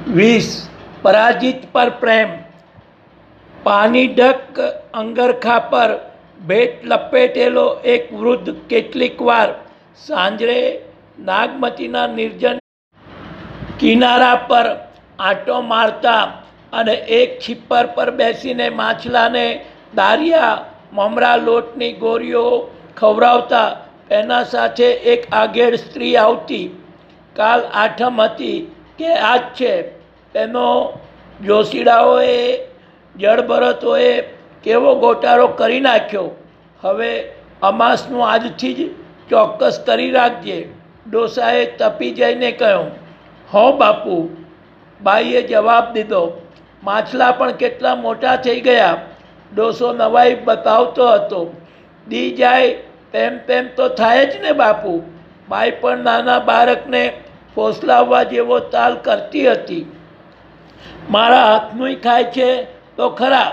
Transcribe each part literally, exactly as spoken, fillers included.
વીસ પરાજિત પર પ્રેમ. પાણી ઢક અંગરખા પર ભેટ લપેટેલો એક વૃદ્ધ કેટલીક વાર સાંજે નાગમતીના નિર્જન કિનારા પર આંટો મારતા અને એક છીપ્પર પર બેસીને માછલાને દારિયા મમરા લોટની ગોળીઓ ખવડાવતા એના સાથે એક આગેડ સ્ત્રી આવતી. કાલ આઠમ હતી કે આજ છે તેનો જોશીડાઓએ જળભરતોએ કેવો ગોટાળો કરી નાખ્યો. હવે અમાસનું આજથી જ ચોક્કસ કરી રાખજે. ડોસાએ તપી જઈને કહ્યું. હો બાપુ, બાઈએ જવાબ દીધો. માછલા પણ કેટલા મોટા થઈ ગયા. ડોસો નવાઈ બતાવતો હતો. દી જાય તેમ તેમ તો થાય જ ને બાપુ. બાઈ પણ નાના બાળકને ફોસલાવવા જેવો તાલ કરતી હતી. મારા હાથનું ખાય છે તો ખરા.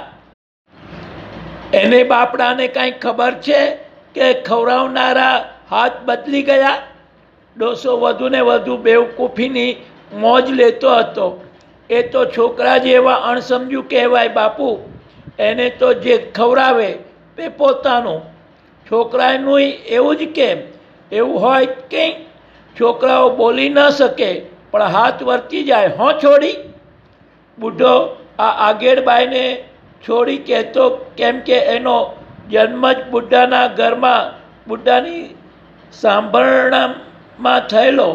એને બાપડાને કાંઈ ખબર છે કે ખવડાવનારા હાથ બદલી ગયા? ડોસો વધુ ને વધુ બેવકૂફીની મોજ લેતો હતો. એ તો છોકરા જેવા અણસમજુ કહેવાય બાપુ. એને તો જે ખવડાવે તે પોતાનું. છોકરાનું એવું જ કેમ? એવું હોય કંઈ છોકરાઓ બોલી ન શકે પણ હાથ વર્તી જાય. હોં છોડી. બુઢો આ આગેડબાઈને છોડી કહેતો કેમ કે એનો જન્મ જ બુઢાના ઘરમાં બુઢાની સાંભળણામાં થયેલો.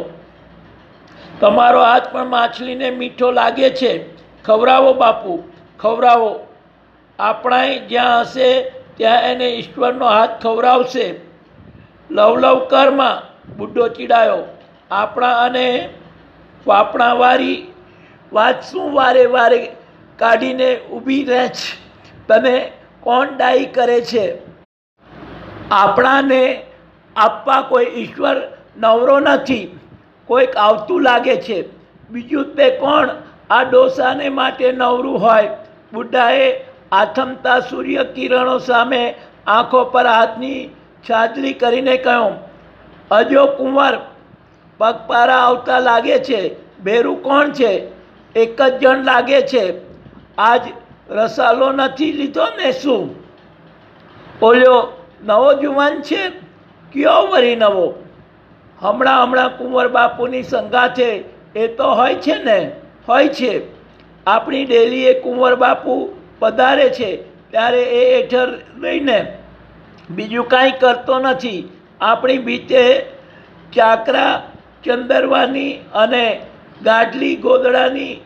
તમારો હાથ પણ માછલીને મીઠો લાગે છે. ખવડાવો બાપુ, ખવડાવો. આપણાય જ્યાં હશે ત્યાં એને ઈશ્વરનો હાથ ખવડાવશે. લવલવ કરમાં, બુઢો ચીડાયો. આપણા અને વાપણાવાળી વાત શું વારે વારે કાઢીને ઊભી રહે છે? તને કોણ ડાઈ કરે છે? આપણાને આપવા કોઈ ઈશ્વર નવરો નથી. કોઈક આવતું લાગે છે. બીજું તે કોણ આ ડોસાને માટે નવરું હોય? બુઢાએ આથમતા સૂર્ય કિરણો સામે આંખો પર હાથની છાજલી કરીને કહ્યું. અજો કુંવર, પગપારા આવતા લાગે છે. ભેરું કોણ છે? એક જ જણ લાગે છે. આજ રસાલો નથી લીધો ને શું? ઓલ્યો નવો જુવાન છે? કયો વળી નવો? હમણાં હમણાં કુંવર બાપુની સંગાથે એ તો હોય છે ને? હોય છે. આપણી ડેલીએ કુંવર બાપુ પધારે છે ત્યારે એ હેઠળ રહીને બીજું કાંઈ કરતો નથી. આપણી ભીતે ચાકરા ચંદરવાની અને ગાડલી ગોદડાની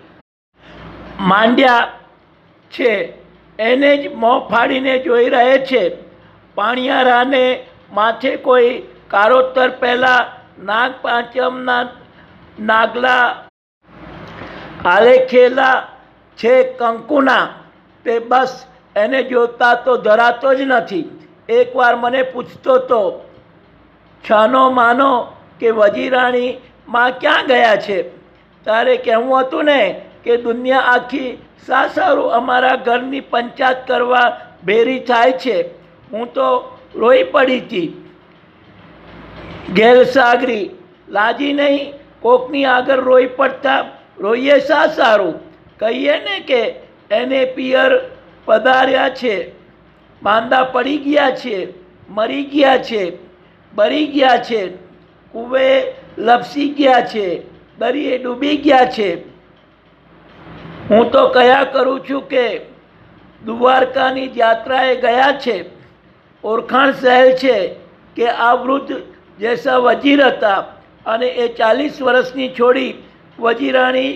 માંડ્યા છે. એને જ મોં ફાડીને જોઈ રહે છે. પાણિયારાને માથે કોઈ કારોતર પહેલાં નાગ પાંચમના નાગલા આલેખેલા છે કંકુના. તે બસ એને જોતા તો ધરાતો જ નથી. એકવાર મને પૂછતો તો છાનો માનો કે વજીરાણી માં ક્યાં ગયા છે? તારે કહેવું હતું ને કે દુનિયા આખી સા સારું અમારા ઘરની પંચાયત કરવા ભેરી થાય છે. હું તો રોઈ પડી હતી. ગેરસાગરી લાજી નહીં કોકની આગળ રોઈ પડતા. રોઈએ સા સારું? કહીએ ને કે એને પિયર પધાર્યા છે, માંદા પડી ગયા છે, મરી ગયા છે, બરી ગયા છે, કુવે લપસી ગયા છે, દરિયે ડૂબી ગયા છે. હું તો કયા કરું છું કે દ્વારકાની યાત્રાએ ગયા છે. ઓળખાણ સહેલ છે કે આ વૃદ્ધ જેસા વજીર હતા અને એ ચાલીસ વર્ષની છોડી વજીરાણી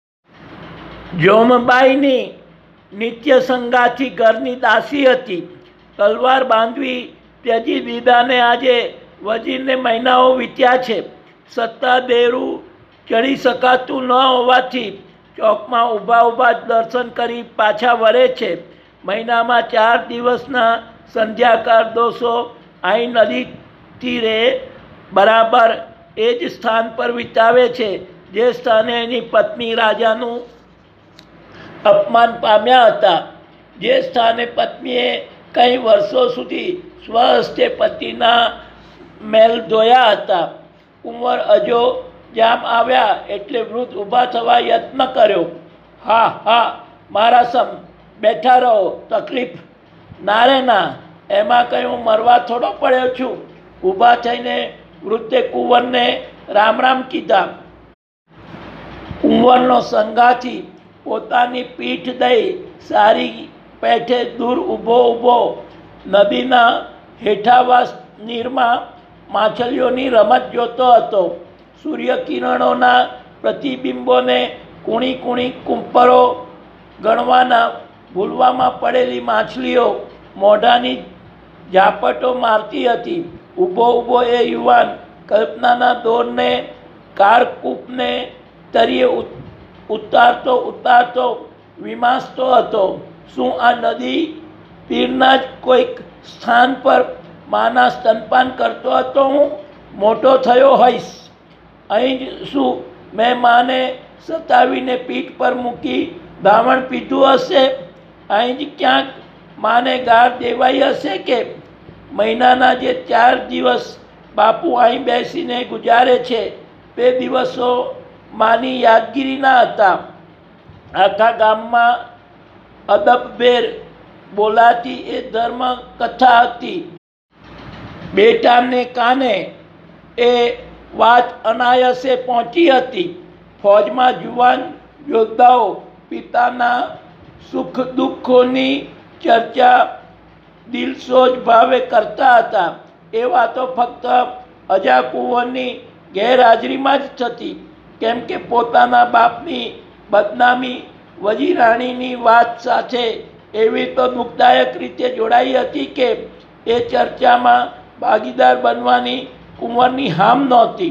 જોમબાઈની નિત્ય સંગાથી ઘરની દાસી હતી. તલવાર બાંધવી ત્યજી દીદાને આજે વજીરને મહિનાઓ વીત્યા છે. સત્તા દેરું ચડી શકાતું ન હોવાથી ચોકમાં ઊભા ઊભા દર્શન કરી પાછા વળે છે. મહિનામાં ચાર દિવસના સંધ્યાકાળ દોસો અહીં નદી તીરે બરાબર એ જ સ્થાન પર વિતાવે છે જે સ્થાને એની પત્ની રાજાનું અપમાન પામ્યા હતા. જે સ્થાને પત્નીએ કંઈ વર્ષો સુધી સ્વહસ્તે પતિના મેલ ધોયા હતા. કુંવર અજો જામ આવ્યા એટલે વૃદ્ધ ઊભા થવા યત્ન કર્યો. હા હા મારા સમ બેઠા રહો, તકલીફ ના રે ના, એમાં કંઈ હું મરવા થોડો પડ્યો છું. ઊભા થઈને વૃદ્ધે કુંવરને રામ રામ કીધા. કુંવરનો સંગાથી પોતાની પીઠ દઈ સારી પેઠે દૂર ઊભો ઊભો નદીના હેઠાવાસ નીરમાં માછલીઓની રમત જોતો હતો. સૂર્યકિરણોના પ્રતિબિંબોને કૂણી કૂણી કુંપરો ગણવાના ભૂલવામાં પડેલી માછલીઓ મોઢાની ઝાપટો મારતી હતી. ઊભો ઊભો એ યુવાન કલ્પનાના દોરને કારકૂપને તરીએ ઉતારતો ઉતારતો વિમાસતો હતો. શું આ નદી તીરના જ કોઈક સ્થાન પર માના સ્તનપાન કરતો હતો હું મોટો થયો હોઈશ? અહીં જ શું મેં માને સતાવીને પીઠ પર મૂકી ધાવણ પીધું હશે? અહીં જ ક્યાંક માને ગાર દેવાઈ હશે કે? મહિનાના જે ચાર દિવસ બાપુ અહીં બેસીને ગુજારે છે તે દિવસો માની યાદગીરીના હતા. આખા ગામમાં અદબભેર બોલાતી એ ધર્મ કથા હતી. બેટાને કાને એ વાત અનાયસે પહોંચી હતી. ફોજમાં જુવાન યોદ્ધાઓ પિતાના સુખ દુઃખોની ચર્ચા દિલસોજ ભાવે કરતા હતા. એ વાતો ફક્ત અજા કુંવરની ગેરહાજરીમાં જ થતી, કેમ કે પોતાના બાપની બદનામી વજીરાણીની વાત સાથે એવી તો દુઃખદાયક રીતે જોડાઈ હતી કે એ ચર્ચામાં ભાગીદાર બનવાની કુંવરની હામ નહોતી.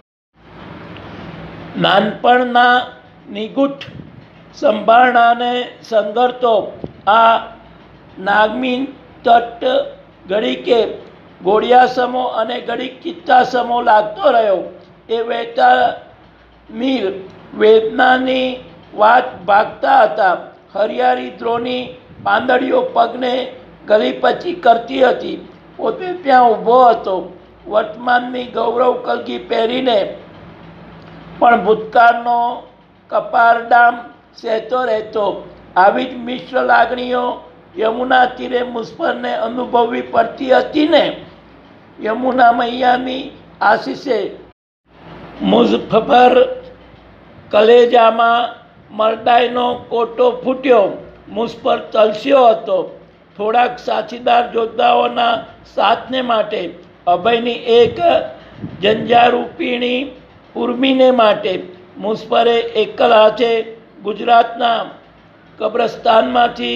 નાનપણના નિગૂઢ સંભાળનાને સંગરતો આ નાગમીન તટ ઘડીકે ઘોડિયાસમો અને ઘડીક ચિત્તાસમો લાગતો રહ્યો. એ વહેતા નીર વેદનાની વાત ભાગતા હતા. હરિયાળી દ્રોની પાંદડીઓ પગને ગલીપચી કરતી હતી. પોતે ત્યાં ઊભો હતો, વર્તમાનની ગૌરવ કલગી પહેરીને, પણ ભૂતકાળનો કપારડામ સહેતો રહેતો. આવી જ મિશ્ર લાગણીઓ યમુના તીરે મુસ્ફરને અનુભવવી પડતી હતી ને. યમુના મૈયાની આશીષે મુઝફર કલેજામાં મરદાઈનો કોટો ફૂટ્યો. મુસ્ફર તલસ્યો હતો. થોડાક સાથીદાર યોદ્ધાઓના સાથને માટે, અભયની એક જંજારૂપીણી ઉર્મીને માટે મુસ્ફરે એકલ હાથે ગુજરાતના કબ્રસ્તાનમાંથી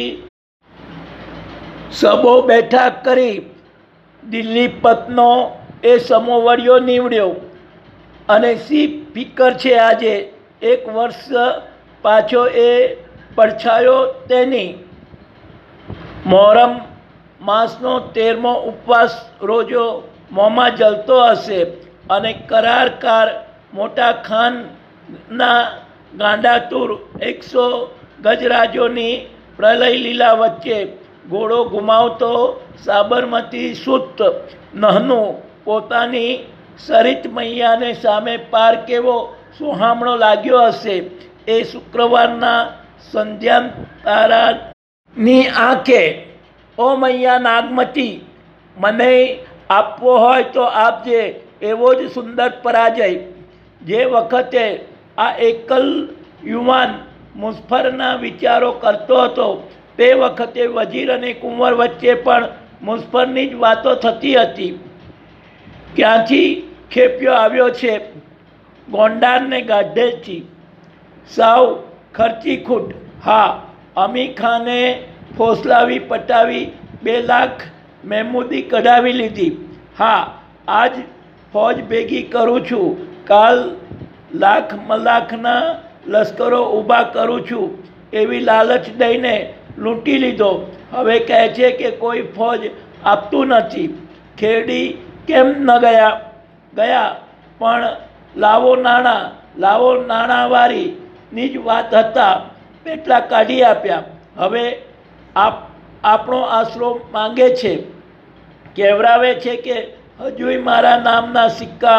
સબો બેઠા કરી દિલ્હી પતનો એ સમોવડિયો નીવડ્યો. અને સી ફિકર છે આજે એક વર્ષ પાછો એ પડછાયો તેની. મોહરમ માસનો તેરમો ઉપવાસ રોજો મોંમાં જલતો હશે અને કરારકાર મોટા ખાનના ગાંડાતુર એકસો ગજરાજોની પ્રલય લીલા વચ્ચે ઘોડો ગુમાવતો સાબરમતી સૂત નહનું પોતાની સરિત મૈયાને સામે પાર કેવો સોહામણો લાગ્યો હશે. એ શુક્રવારના સંધ્યા તારાની આંખે, ઓ મૈયા નાગમતી, મને આપવો હોય તો આપજે એવો જ સુંદર પરાજય. જે વખતે આ એકલ યુવાન મુઝફરના વિચારો કરતો હતો તે વખતે વજીર અને કુંવર વચ્ચે પણ મુઝફરની જ વાતો થતી હતી. ક્યાંથી ખેપ્યો આવ્યો છે ગોંડારને ગાઢેથી, સાવ ખર્ચી ખૂટ. હા, અમી ખાને ફોસલાવી પટાવી બે લાખ મહેમૂદી કઢાવી લીધી. હા, આજ ફોજ ભેગી કરું છું, કાલ લાખ મલાખના લશ્કરો ઊભા કરું છું એવી લાલચ દઈને લૂંટી લીધો. હવે કહે છે કે કોઈ ફોજ આપતું નથી. ખેડી કેમ ન ગયા ગયા પણ લાવો નાણાં, લાવો નાણાંવાળીની જ વાત હતા એટલા કાઢી આપ્યા. હવે આપ આપણો આશરો માંગે છે, કહેવરાવે છે કે હજુય મારા નામના સિક્કા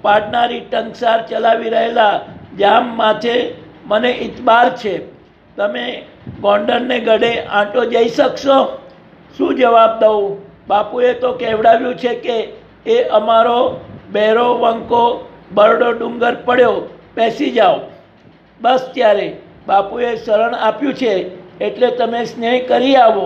પાડનારી ટંકસાર ચલાવી રહેલા જામ માથે મને ઇતબાર છે. તમે ગોંડલને ગઢે આંટો જઈ શકશો? શું જવાબ દઉં? બાપુએ તો કહેવડાવ્યું છે કે એ અમારો બેરો વંકો બરડો ડુંગર પડ્યો, બેસી જાઓ. બસ ત્યારે બાપુએ શરણ આપ્યું છે એટલે તમે સ્નેહ કરી આવો.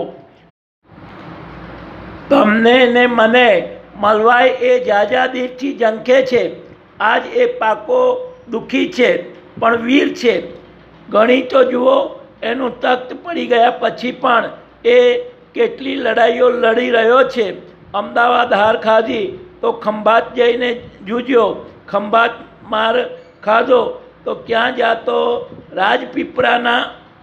તમને ને મને મળવાય એ જાજા દીઠથી ઝંખે છે. આજ એ પાકો દુઃખી છે પણ વીર છે. ગણી તો જુઓ, એનું તખ્ત પડી ગયા પછી પણ એ કેટલી લડાઈઓ લડી રહ્યો છે. અમદાવાદ હાર ખાધી તો ખંભાત જઈને જૂજ્યો, ખંભાત માર ખાધો તો ક્યાં જાતો રાજપીપળાના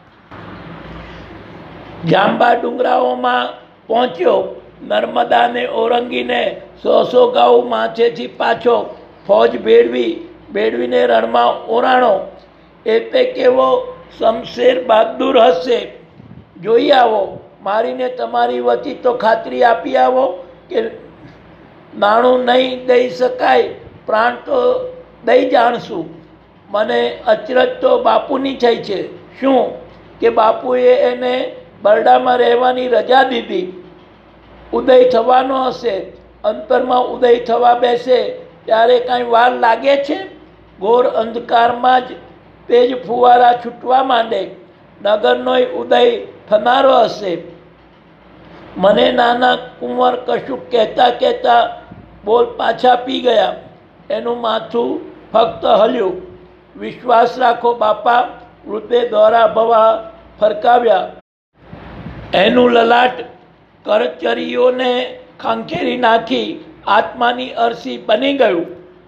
જાંબા ડુંગરાઓમાં પહોંચ્યો. નર્મદાને ઓરંગીને સો સો ગાઉ માથેથી પાછો ફોજ ભેળવી ભેળવીને રણમાં ઓરાણો. એ તે કેવો શમશેર બહાદુર હશે, જોઈ આવો. મારીને તમારી વતી તો ખાતરી આપી આવો કે નાણું નહીં દઈ શકાય, પ્રાણ તો દઈ જાણશું. મને અચરજ તો બાપુની થઈ છે. શું કે બાપુએ એને બરડામાં રહેવાની રજા દીધી. ઉદય થવાનો હશે. અંતરમાં ઉદય થવા બેસે ત્યારે કાંઈ વાર લાગે છે? ઘોર અંધકારમાં જ તેજ ફુવારા છૂટવા માંડે. નગરનોય ઉદય થનારો હશે. મને નાના કુંવર કશું કહેતા કહેતા બોલ પાછા પી ગયા. એનું માથું ફક્ત હલ્યું. વિશ્વાસ રાખો બાપા, વૃદ્ધે દોરા ભવા ફરકાવ્યા. એનું લલાટ કરચરીઓને ખંખેરી નાખી આત્માની અરસી બની ગયું.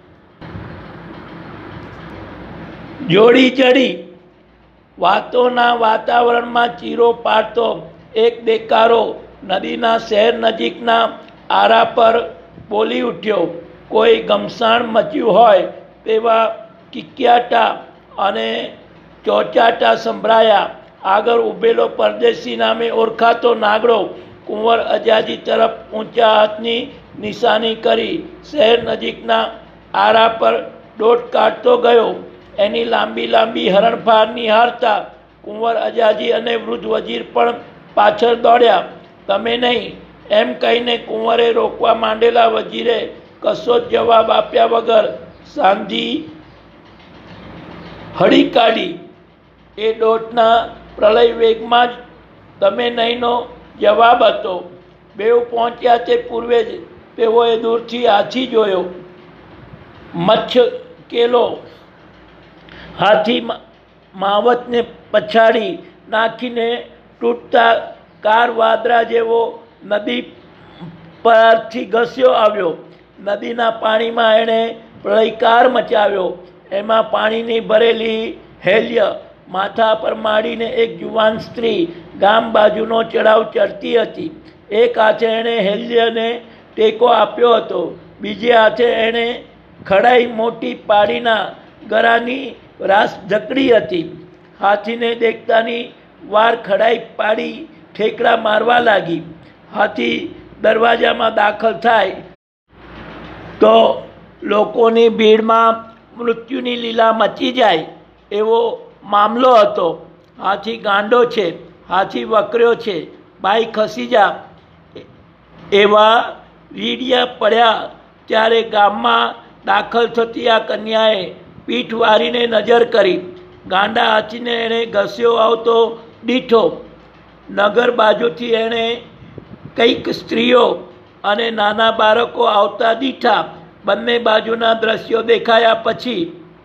જોડી ચડી વાતોના વાતાવરણમાં ચીરો પાડતો એક દેકારો નદીના શહેર નજીકના આરા પર બોલી ઉઠ્યો. કોઈ ગમસાણ મચ્યું હોય તેવા કિક્યાટા અને ચોચાટા સંભળાયા. આગળ ઊભેલો પરદેશી નામે ઓળખાતો નાગડો કુંવર અજાજી તરફ ઊંચા હાથની નિશાની કરી શહેર નજીકના આરા પર દોટ કાઢતો ગયો. એની લાંબી લાંબી હરણફાર નિહાળતા કુંવર અજાજી અને વૃદ્ધ વજીર પણ પાછળ દોડ્યા. તમે નહીં એમ કહીને કુંવરે રોકવા માંડેલા વજીરે કશો જ જવાબ આપ્યા વગર સાંધી હળી કાઢી. એ દોટના પ્રલય વેગમાં જ તમે નહીંનો જવાબ હતો. બેઉ પહોંચ્યા તે પૂર્વે જ તેઓએ દૂરથી હાથી જોયો. મચ્છ કેલો હાથી માવતને પછાડી નાખીને તૂટતા કાર વાદરા જેવો નદી પરથી ઘસ્યો આવ્યો. નદીના પાણીમાં એણે પ્રલયકાર મચાવ્યો. એમાં પાણીની ભરેલી હેલ્ય માથા પર માંડીને એક જુવાન સ્ત્રી ગામ બાજુનો ચડાવ ચડતી હતી. એક હાથે એણે હેલ્યને ટેકો આપ્યો હતો, બીજે હાથે એણે ખડાઈ મોટી પાડીના ગરાની રાસ જકડી હતી. હાથીને દેખતાની વાર ખડાઈ પાડી ઠેકડા મારવા લાગી. હાથી દરવાજામાં દાખલ થાય તો લોકોની ભીડમાં મૃત્યુની લીલા મચી જાય એવો મામલો હતો. હાથી ગાંડો છે, હાથી વકર્યો છે, બાઈ ખસી જા એવા વીડિયા પડ્યા. ત્યારે ગામમાં દાખલ થતી આ કન્યાએ પીઠ વારીને નજર કરી. ગાંડા હાથીને એણે ઘસ્યો આવતો દીઠો. નગર બાજુથી એણે કંઈક સ્ત્રીઓ અને નાના બાળકો આવતા દીઠા. બંને બાજુના દ્રશ્યો દેખાયા પછી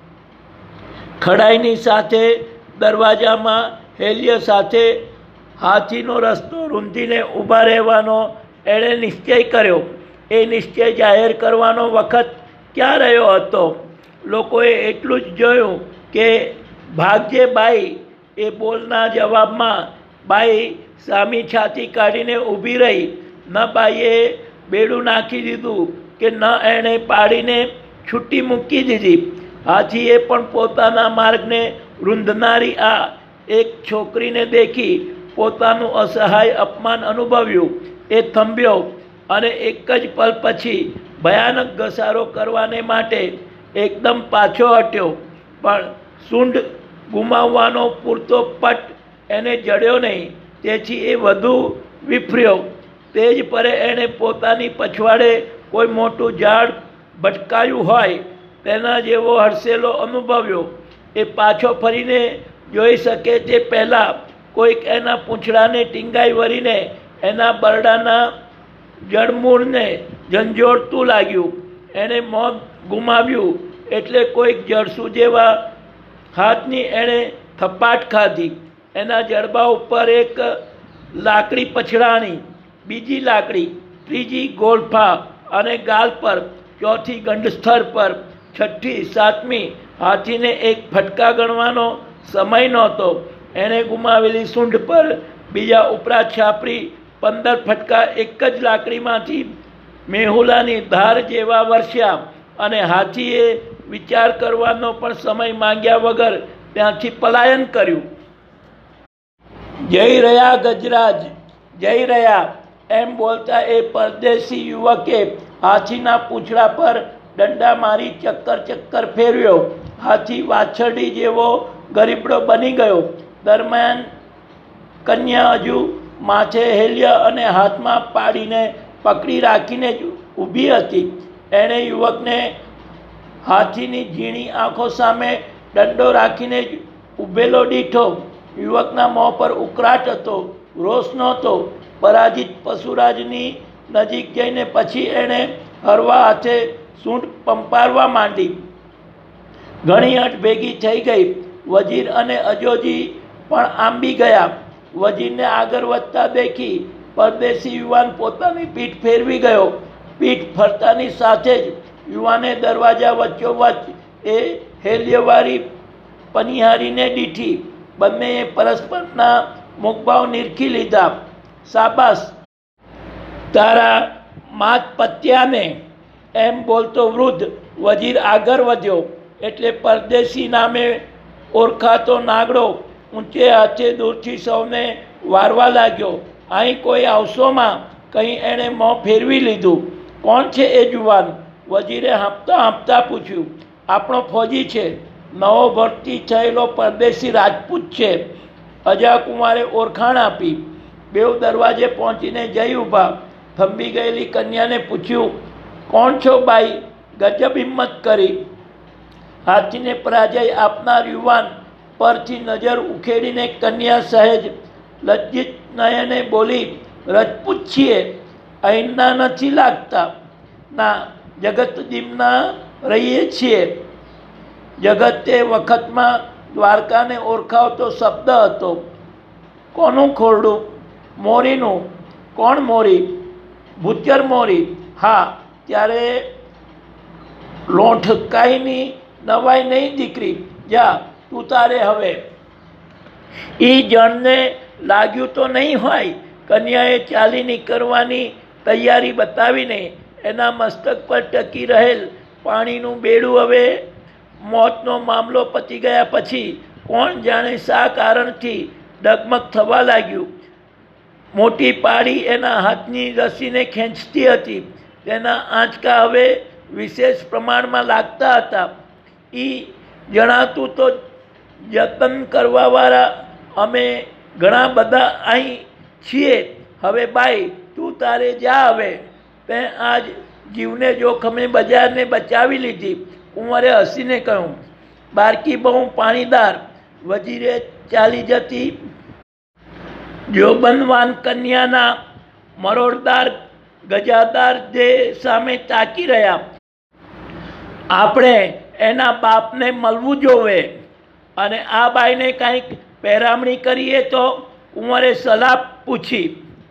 ખડાઈની સાથે દરવાજામાં હેલ્ય સાથે હાથીનો રસ્તો રૂંધીને ઊભા રહેવાનો એણે નિશ્ચય કર્યો. એ નિશ્ચય જાહેર કરવાનો વખત ક્યાં રહ્યો હતો? લોકોએ એટલું જ જોયું કે ભાગ્યે બાઈ એ બોલના જવાબમાં બાઈ સામી છાતી કાઢીને ઊભી રહી. ન બાઈએ બેડું નાખી દીધું કે ન એણે પાડીને છૂટી મૂકી દીધી. હાથીએ પણ પોતાના માર્ગને રૂંધનારી આ એક છોકરીને દેખી પોતાનું અસહાય અપમાન અનુભવ્યું. એ થંભ્યો અને એક જ પલ પછી ભયાનક ઘસારો કરવાને માટે એકદમ પાછો હટ્યો, પણ સૂંઢ ગુમાવવાનો પૂરતો પટ એને જડ્યો નહીં, તેથી એ વધુ વિફર્યો. તે જ પરે એણે પોતાની પછવાડે કોઈ મોટું ઝાડ ભટકાયું હોય તેના જેવો હડસેલો અનુભવ્યો. એ પાછો ફરીને જોઈ શકે તે પહેલાં કોઈક એના પૂંછડાને ટીંગાઈ વળીને એના બરડાના જળમૂળને ઝંઝોળતું લાગ્યું. એણે મોં ગુમાવ્યું એટલે કોઈક જળસુ જેવા હાથની એણે થપાટ ખાધી. એના જડબા ઉપર એક લાકડી પછડાણી, બીજી લાકડી, ત્રીજી ગોળફા અને ગાલ પર, ચોથી ગંડસ્થળ પર, છઠ્ઠી, સાતમી. હાથીને એક ફટકા ગણવાનો સમય નહોતો. એણે ગુમાવેલી સૂંઢ પર બીજા ઉપરા છાપરી પંદર ફટકા એક જ લાકડીમાંથી મેહુલાની ધાર જેવા વરસ્યા, અને હાથીએ વિચાર કરવાનો પણ સમય માંગ્યા વગર ત્યાંથી પલાયન કર્યું. જય રહ્યા ગજરાજ, જય રહ્યા, એમ બોલતા એ પરદેશી યુવકે હાથીના પૂંછડા પર દંડા મારી ચક્કર ચક્કર ફેરવ્યો. હાથી વાછરડી જેવો ગરીબડો બની ગયો. દરમિયાન કન્યા હજુ માથે હેલ્યા અને હાથમાં પાડીને પકડી રાખીને જ ઊભી હતી. એણે યુવકને હાથીની ઝીણી આંખો સામે દંડો રાખીને જ ઊભેલો દીઠો. યુવકના મોં પર ઉકળાટ હતો, રોષ નહોતો. પરાજિત પશુરાજની નજીક જઈને પછી એણે હરવા હાથે સૂંઢ પંપારવા માંડી. ઘણી હઠ ભેગી થઈ ગઈ. વજીર અને અજોજી પણ આંબી ગયા. વજીરને આગળ વધતા દેખી પરદેશી યુવાન પોતાની પીઠ ફેરવી ગયો. પીઠ ફરતાની સાથે જ યુવાને દરવાજા વચ્ચોવચ્ચ એ હેલ્યવાળી પનિહારીને દીઠી. બંનેએ પરસ્પરના મુખભાવ નિરખી લીધા. શાબાશ તારા માત પત્યાને, એમ બોલતો વૃદ્ધ વજીર આગળ વધ્યો એટલે પરદેશી નામે ઓળખાતો નાગડો ઊંચે હાથે દૂરથી સૌને વારવા લાગ્યો. અહીં કોઈ આવશોમાં કંઈ એણે મોં ફેરવી લીધું. કોણ છે એ જુવાન? વજીરે હાંફતા હાંફતા પૂછ્યું. આપણો ફોજી છે, નવો ભરતી થયેલો પરદેશી રાજપૂત છે. અજાકુમારે ઓળખાણ આપી. બેઉ દરવાજે પહોંચીને જઈ ઊભા. થંભી ગયેલી કન્યાને પૂછ્યું, કોણ છો બાઈ? ગજબ હિંમત કરી. હાથીને પરાજય આપનાર યુવાન પરથી નજર ઉખેડીને કન્યા સહેજ લજ્જિત નયને બોલી, રજપૂત છીએ, અહીંના નથી લાગતા. ના, જગતદીપના રહીએ છીએ. જગત તે વખતમાં દ્વારકાને ઓળખાવતો શબ્દ હતો. કોનું ખોરડું? મોરીનું. કોણ મોરી? ભૂચર મોરી. હા, ત્યારે લોંઠકાઈની નવાઈ નહીં દીકરી. જા તું તારે હવે. ઈ જણને લાગ્યું તો નહીં હોય. કન્યાએ ચાલી નીકળવાની તૈયારી બતાવીને એના મસ્તક પર ટકી રહેલ પાણીનું બેડું હવે મોતનો મામલો પતી ગયા પછી કોણ જાણે શા કારણથી ડગમગ થવા લાગ્યું. મોટી પાડી એના હાથની રસીને ખેંચતી હતી. તેના આંચકા હવે વિશેષ પ્રમાણમાં લાગતા હતા. એ જણાતું તો જતન કરવાવાળા અમે ઘણા બધા અહીં છીએ. હવે બાઈ તું તારે જા. હવે તે આજ જીવને જોખમે બજારને બચાવી લીધી. કુંવરે હસીને કહ્યું. બારકી બહુ પાણીદાર. વજીરે ચાલી જતી જોબનવાન કન્યાના મરોડદાર ગજાદાર દેહ સામે તાકી રહ્યા. આપણે એના બાપને મળવું જોવે અને આ બાઈને કંઈક પહેરામણી કરીએ તો? કુંવરે સલાહ પૂછી.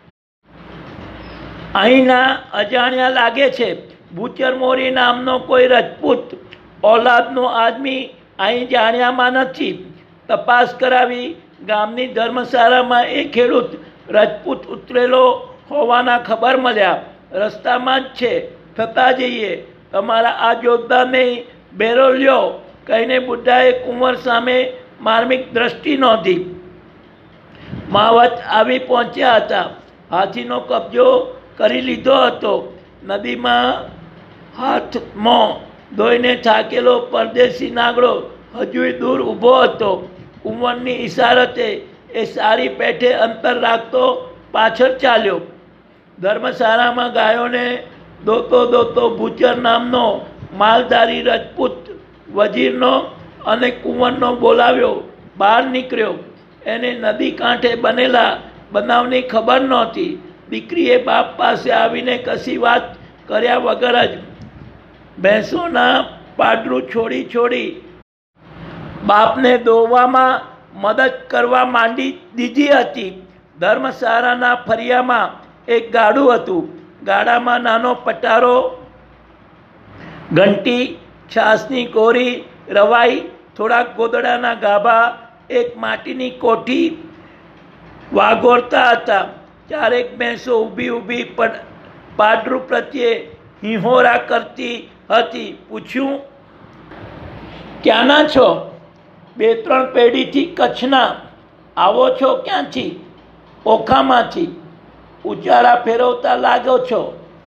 અહીંના અજાણ્યા લાગે છે. ભૂચર મોરી નામનો કોઈ રજપૂત ઓલાદનો આદમી અહીં જાણ્યામાં નથી. તપાસ કરાવી ગામની ધર્મશાળામાં એ ખેડૂત રજપૂત ઉતરેલો હોવાના ખબર મળ્યા. રસ્તામાં જ છે, થતા જઈએ. તમારા આ યોદ્ધાને બેરો લ્યો કહીને બુઢાએ કુંવર સામે માર્મિક દ્રષ્ટિ નોંધી. માવત આવી પહોંચ્યા હતા. હાથીનો કબજો કરી લીધો હતો. નદીમાં હાથમાં ધોઈને થાકેલો પરદેશી નાગડો હજુય દૂર ઊભો હતો. કુંવરની ઈશારતે એ સારી પેઠે અંતર રાખતો પાછળ ચાલ્યો. ધર્મશાળામાં ગાયોને દોતો દોતો ભૂચર નામનો માલધારી રજપૂત વજીરનો અને કુંવરનો બોલાવ્યો બહાર નીકળ્યો. એને નદી કાંઠે બનેલા બનાવની ખબર નહોતી. દીકરીએ બાપ પાસે આવીને કશી વાત કર્યા વગર જ ભેંસોના પાડરું છોડી છોડી બાપને દોવામાં મદદ કરવા માંડી દીધી હતી. ધર્મશાળાના ફળિયામાં એક ગાડું હતું. ગાડામાં નાનો પટારો, ઘંટી, છાસની કોરી, રવાઈ, થોડાક ગોદડાના ગાભા, એક માટીની કોઠી વાગોરતા હતા. ચારેક ભેંસો ઊભી ઊભી પાડરું પ્રત્યે હિંહોરા કરતી હતી. પૂછ્યું, ક્યાંના છો? બે ત્રણ પેઢીથી કચ્છના. આવો છો ક્યાંથી? ઓખામાંથી. ઉચારા ફેરવતા લાગો છો.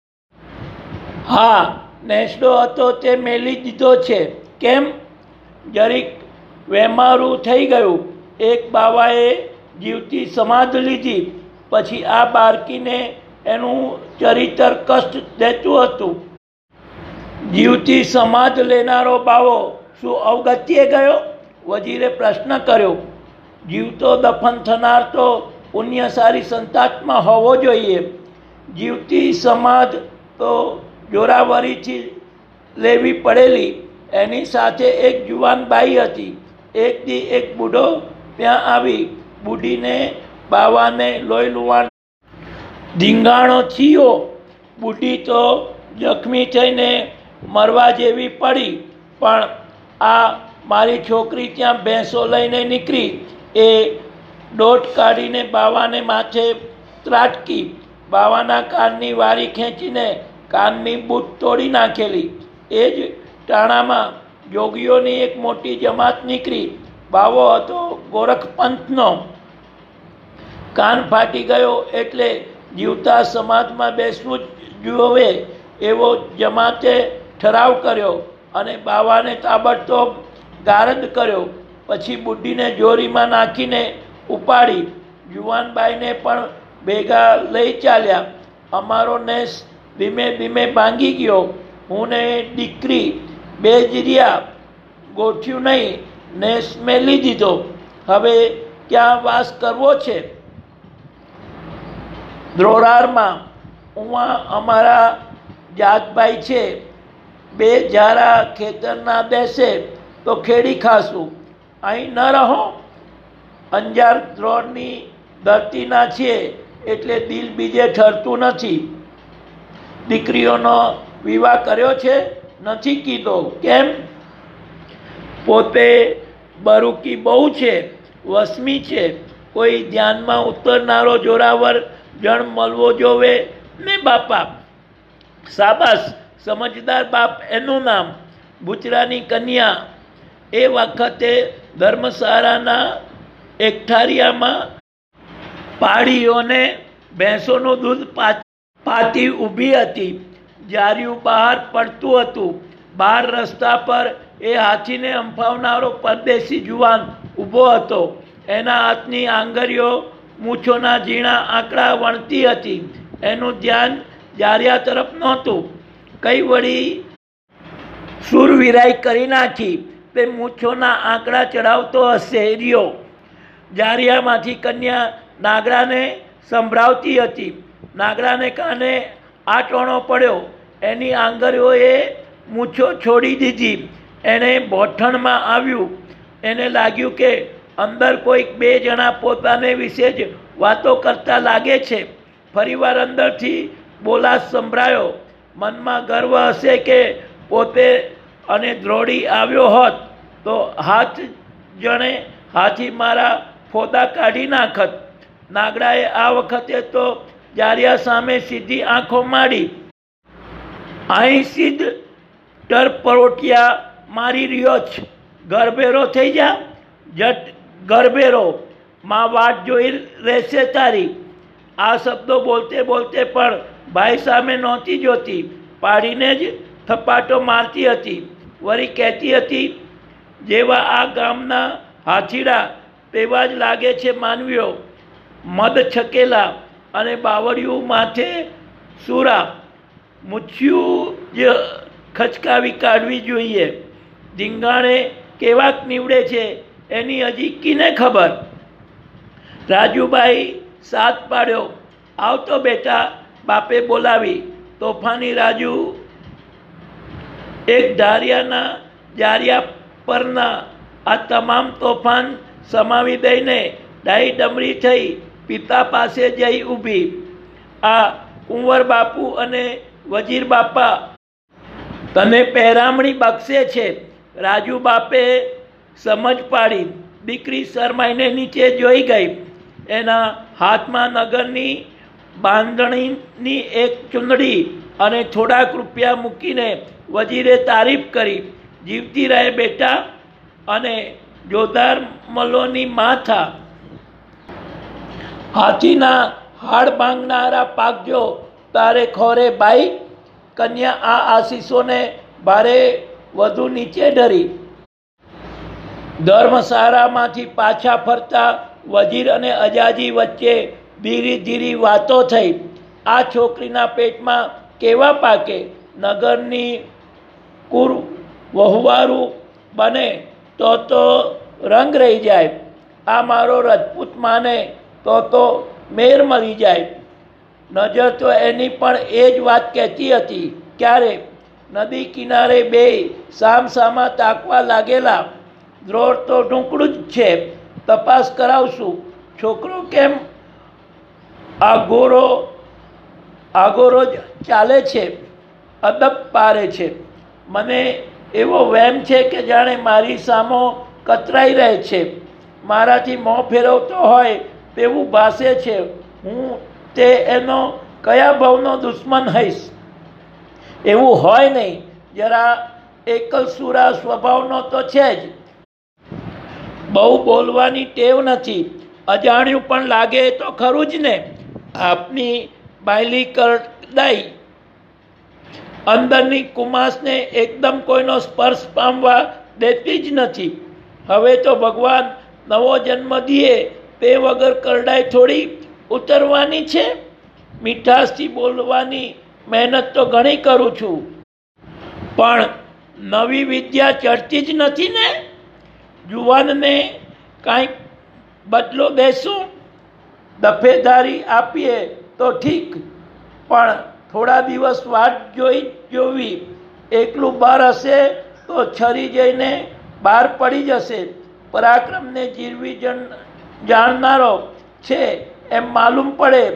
હા, નેસડો હતો તે મેલી દીધો છે. કેમ? જરીક વેમારું થઈ ગયું. એક બાવાએ જીવતી સમાધ લીધી. પછી આ બાળકીને એનું ચરિત્ર કષ્ટ દેતું હતું. જીવતી સમાધ લેનારો બાવો શું અવગત્યે ગયો? વજીરે પ્રશ્ન કર્યો. જીવતો દફન થનાર તો પુણ્યશાળી સંતાત્મા હોવો જોઈએ. જીવતી સમાધ તો જોરાવરીથી લેવી પડેલી. એની સાથે એક જુવાન બાઈ હતી. એક દી એક બુઢો ત્યાં આવી બુઢીને બાવાને લોહી લુવાણ ધીંગાણો થયો. બુઢી તો જખમી થઈને મરવા જેવી પડી. પણ આ મારી છોકરી ત્યાં ભેંસો લઈને નીકળી. એ દોટ કાઢીને બાવાને માથે ત્રાટકી. બાવાના કાનની વારી ખેંચીને કાનની બૂટ તોડી નાખેલી. એ જ ટાણામાં જોગીઓની એક મોટી જમાત નીકળી. બાવો હતો ગોરખપંથનો. કાન ફાટી ગયો એટલે જીવતા સમાજમાં બેસવું જ જોવે એવો જમાતે ઠરાવ કર્યો અને બાવાને તાબડતોબ ગારદ કર્યો. પછી બુઢીને જોરીમાં નાખીને ઉપાડી. જુવાનબાઈને પણ ભેગા લઈ ચાલ્યા. અમારો નેસ ધીમે ધીમે ભાંગી ગયો. હું ને દીકરી બે જ રહ્યા. ગોઠ્યું નહીં. નેસ મેલી દીધો. હવે ક્યાં વાસ કરવો છે? દ્રોરારમાં. ઉમાં અમારા જાતભાઈ છે. બે જારા ખેતરના દેશે તો ખેડી ખાશું. અહીં ન રહો. અંજાર દ્રોણની ધરતીના છીએ એટલે દિલ બીજે ઠરતું નથી. દીકરીઓનો વિવાહ કર્યો છે? નથી કીધો. કેમ? પોતે બરુકી બહુ છે, વસમી છે. કોઈ ધ્યાનમાં ઉતરનારો જોરાવર જણ મળવો જોવે ને બાપા. સાબાસ, સમજદાર બાપ એનું નામ. બુચરાની કન્યા. એ વખતે ધર્મશાળાના એકઠારિયામાં પાડીઓને ભેંસોનું દૂધ પાતી ઊભી હતી. જારિયું બહાર પડતું હતું. બહાર રસ્તા પર એ હાથીને અંફાવનારો પરદેશી જુવાન ઊભો હતો. એના હાથની આંગળીઓ મૂછોના ઝીણા આંકડા વણતી હતી. એનું ધ્યાન જારિયા તરફ નહોતું. કઈ વળી સુરવીરાઈ કરી નાખી તે મૂછોના આંકડા ચડાવતો હશે રહ્યો. જારિયામાંથી કન્યા નાગડાને સંભળાવતી હતી. નાગડાને કાને આ ટોણો પડ્યો. એની આંગળીઓએ મૂછો છોડી દીધી. એણે બોઠણમાં આવ્યું. એને લાગ્યું કે અંદર કોઈક બે જણા પોતાને વિશે જ વાતો કરતા લાગે છે. ફરીવાર અંદરથી બોલાસ સંભળાયો. મનમાં ગર્વ હશે કે પોતે અને દ્રોડી આવ્યો હોત તો હાથ જણે હાથી મારા ફોદા કાઢી નાખત. નાગડાએ આ વખતે તો જારિયા સામે સીધી આંખો માંડી. અહીં સીધ ટરપરોટિયા મારી રહ્યો છે. ગરભેરો થઈ જા. જટ ગરભેરો. માં વાટ જોઈ રહેશે તારી. આ શબ્દો બોલતે બોલતે પણ ભાઈ સામે નહોતી જોતી. પાડીને જ થપાટો મારતી હતી. વળી કહેતી હતી, જેવા આ ગામના હાથીડા તેવા જ લાગે છે માનવીઓ, મદ છકેલા અને બાવળિયું માથે સુરા, મૂછ્યું જ ખચકાવી કાઢવી જોઈએ. ધીંગાણે કેવાક નીવડે છે એની હજી કીને ખબર. રાજુભાઈ સાથ પાડ્યો, આવતો બેટા, બાપે બોલાવી. તોફાની રાજુ એક ધારિયાના જારિયા પરના આ તમામ તોફાન સમાવી દઈને ડાહી ડમરી થઈ પિતા પાસે જઈ ઊભી. આ કુંવર બાપુ અને વજીર બાપા તને પહેરામણી બક્ષે છે. રાજુ બાપે સમજ પાડી. દીકરી શરમાઈને નીચે જોઈ ગઈ. એના હાથમાં નગરની બાંધણીની એક ચૂંદડી અને થોડાક રૂપિયા મૂકીને વજીરે તારીફ કરી. જીવતી રહે બેટા અને જોધાર મલોની માથા. હાથીના હાડ ભાંગનારા પાકજો તારે ખોરે બાઈ. કન્યા આ આશીષોને ભારે વધુ નીચે ડરી. ધર્મશાળામાંથી પાછા ફરતા વજીર અને અજાજી વચ્ચે ધીરી ધીરી વાતો થઈ. આ છોકરીના પેટમાં કેવા પાકે? નગરની કુર વહુવારું બને તો તો રંગ રહી જાય. આ મારો રજપૂત માને તો તો મેર મળી જાય. નજર તો એની પણ એ જ વાત કહેતી હતી. ક્યારે નદી કિનારે બે સામ સામા તાકવા લાગેલા. દ્રોર તો ઢૂંકડું જ છે, તપાસ કરાવશું. છોકરો કેમ આગોરો આગોરો જ ચાલે છે, અદબ પારે છે. મને એવો વહેમ છે કે જાણે મારી સામો કતરાઈ રહે છે, મારાથી મોં ફેરવતો હોય તેવું ભાસે છે. હું તે એનો કયા ભાવનો દુશ્મન હઈશ? એવું હોય નહીં. જરા એકલ સુરા સ્વભાવનો તો છે જ. બહુ બોલવાની ટેવ નથી. અજાણ્યું પણ લાગે તો ખરું જ ને. આપની બાયલી કરડાઈ અંદરની કુમાસને એકદમ કોઈનો સ્પર્શ પામવા દેતી જ નથી. હવે તો ભગવાન નવો જન્મ દીએ તે વગર કરડાઈ થોડી ઉતરવાની છે. મીઠાશથી બોલવાની મહેનત તો ઘણી કરું છું, પણ નવી વિદ્યા ચડતી જ નથી ને. જુવાનને કાંઈક બદલો દેશું, દફેદારી આપીએ તો ઠીક, પણ થોડા દિવસ વાટ જોઈ જોવી. એકલું બહાર હશે તો છરી જઈને બહાર પડી જશે. પરાક્રમને જીરવી જણ જાણનારો છે એમ માલુમ પડે.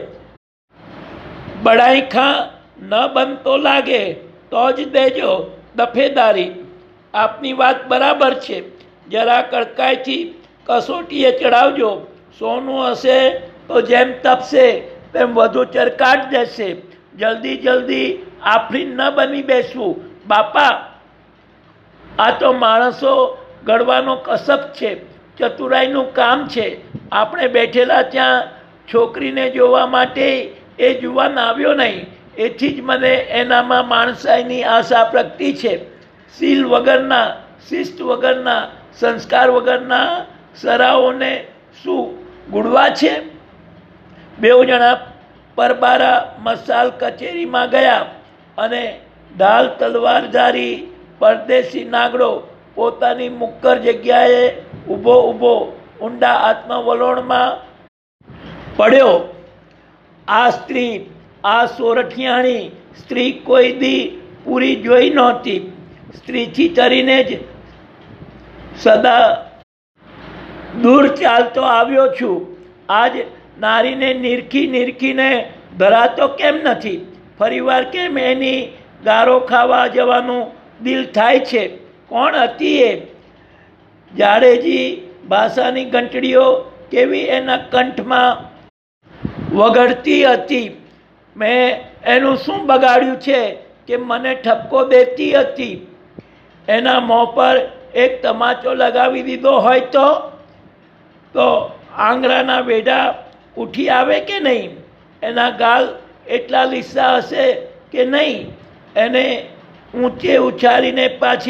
બડાઈ ખા ન બનતો લાગે તો જ દેજો દફેદારી. આપની વાત બરાબર છે. જરા કડકાઈથી કસોટીએ ચડાવજો. સોનું હશે તો જેમ તપશે તેમ વધુ ચરકાટ જશે. જલ્દી જલ્દી આફરીન ન બની બેસવું બાપા. આ તો માણસો ઘડવાનો કસબ છે, ચતુરાઈનું કામ છે. આપણે બેઠેલા ત્યાં છોકરીને જોવા માટે એ જુવાન આવ્યો નહીં. એથી જ મને એનામાં માણસાઈની આશા પ્રગટી છે. શીલ વગરના, શિસ્ત વગરના, સંસ્કાર વગરના સરાઓને શું ગુડવા છે? બેઉ જણા પરબારા મસાલ કચેરીમાં ગયા અને ઢાલ તલવારધારી પરદેશી નાગડો પોતાની મુક્કર જગ્યાએ ઊભો ઊભો ઊંડા આત્મવલોણમાં પડ્યો. આ સ્ત્રી, આ સોરઠિયાણી સ્ત્રી કોઈ દી પૂરી જોઈ નહોતી. સ્ત્રીથી તરીને જ સદા દૂર ચાલતો આવ્યો છું. આજ નારીને નિરખી નિરખીને ધરાતો કેમ નથી? ફરીવાર કેમ એની ગારો ખાવા જવાનું દિલ થાય છે? કોણ હતી એ? જાડેજી ભાષાની ઘંટડીઓ કેવી એના કંઠમાં વગડતી હતી. મેં એનું શું બગાડ્યું છે કે મને ઠપકો દેતી હતી? એના મોં પર એક તમાચો લગાવી દીધો હોય તો તો આંગળાના વેઢા ઉઠી આવે કે નહીં? એના ગાલ એટલા લીસા હશે કે નહીં? એને ઊંચે ઉછાળીને પાછી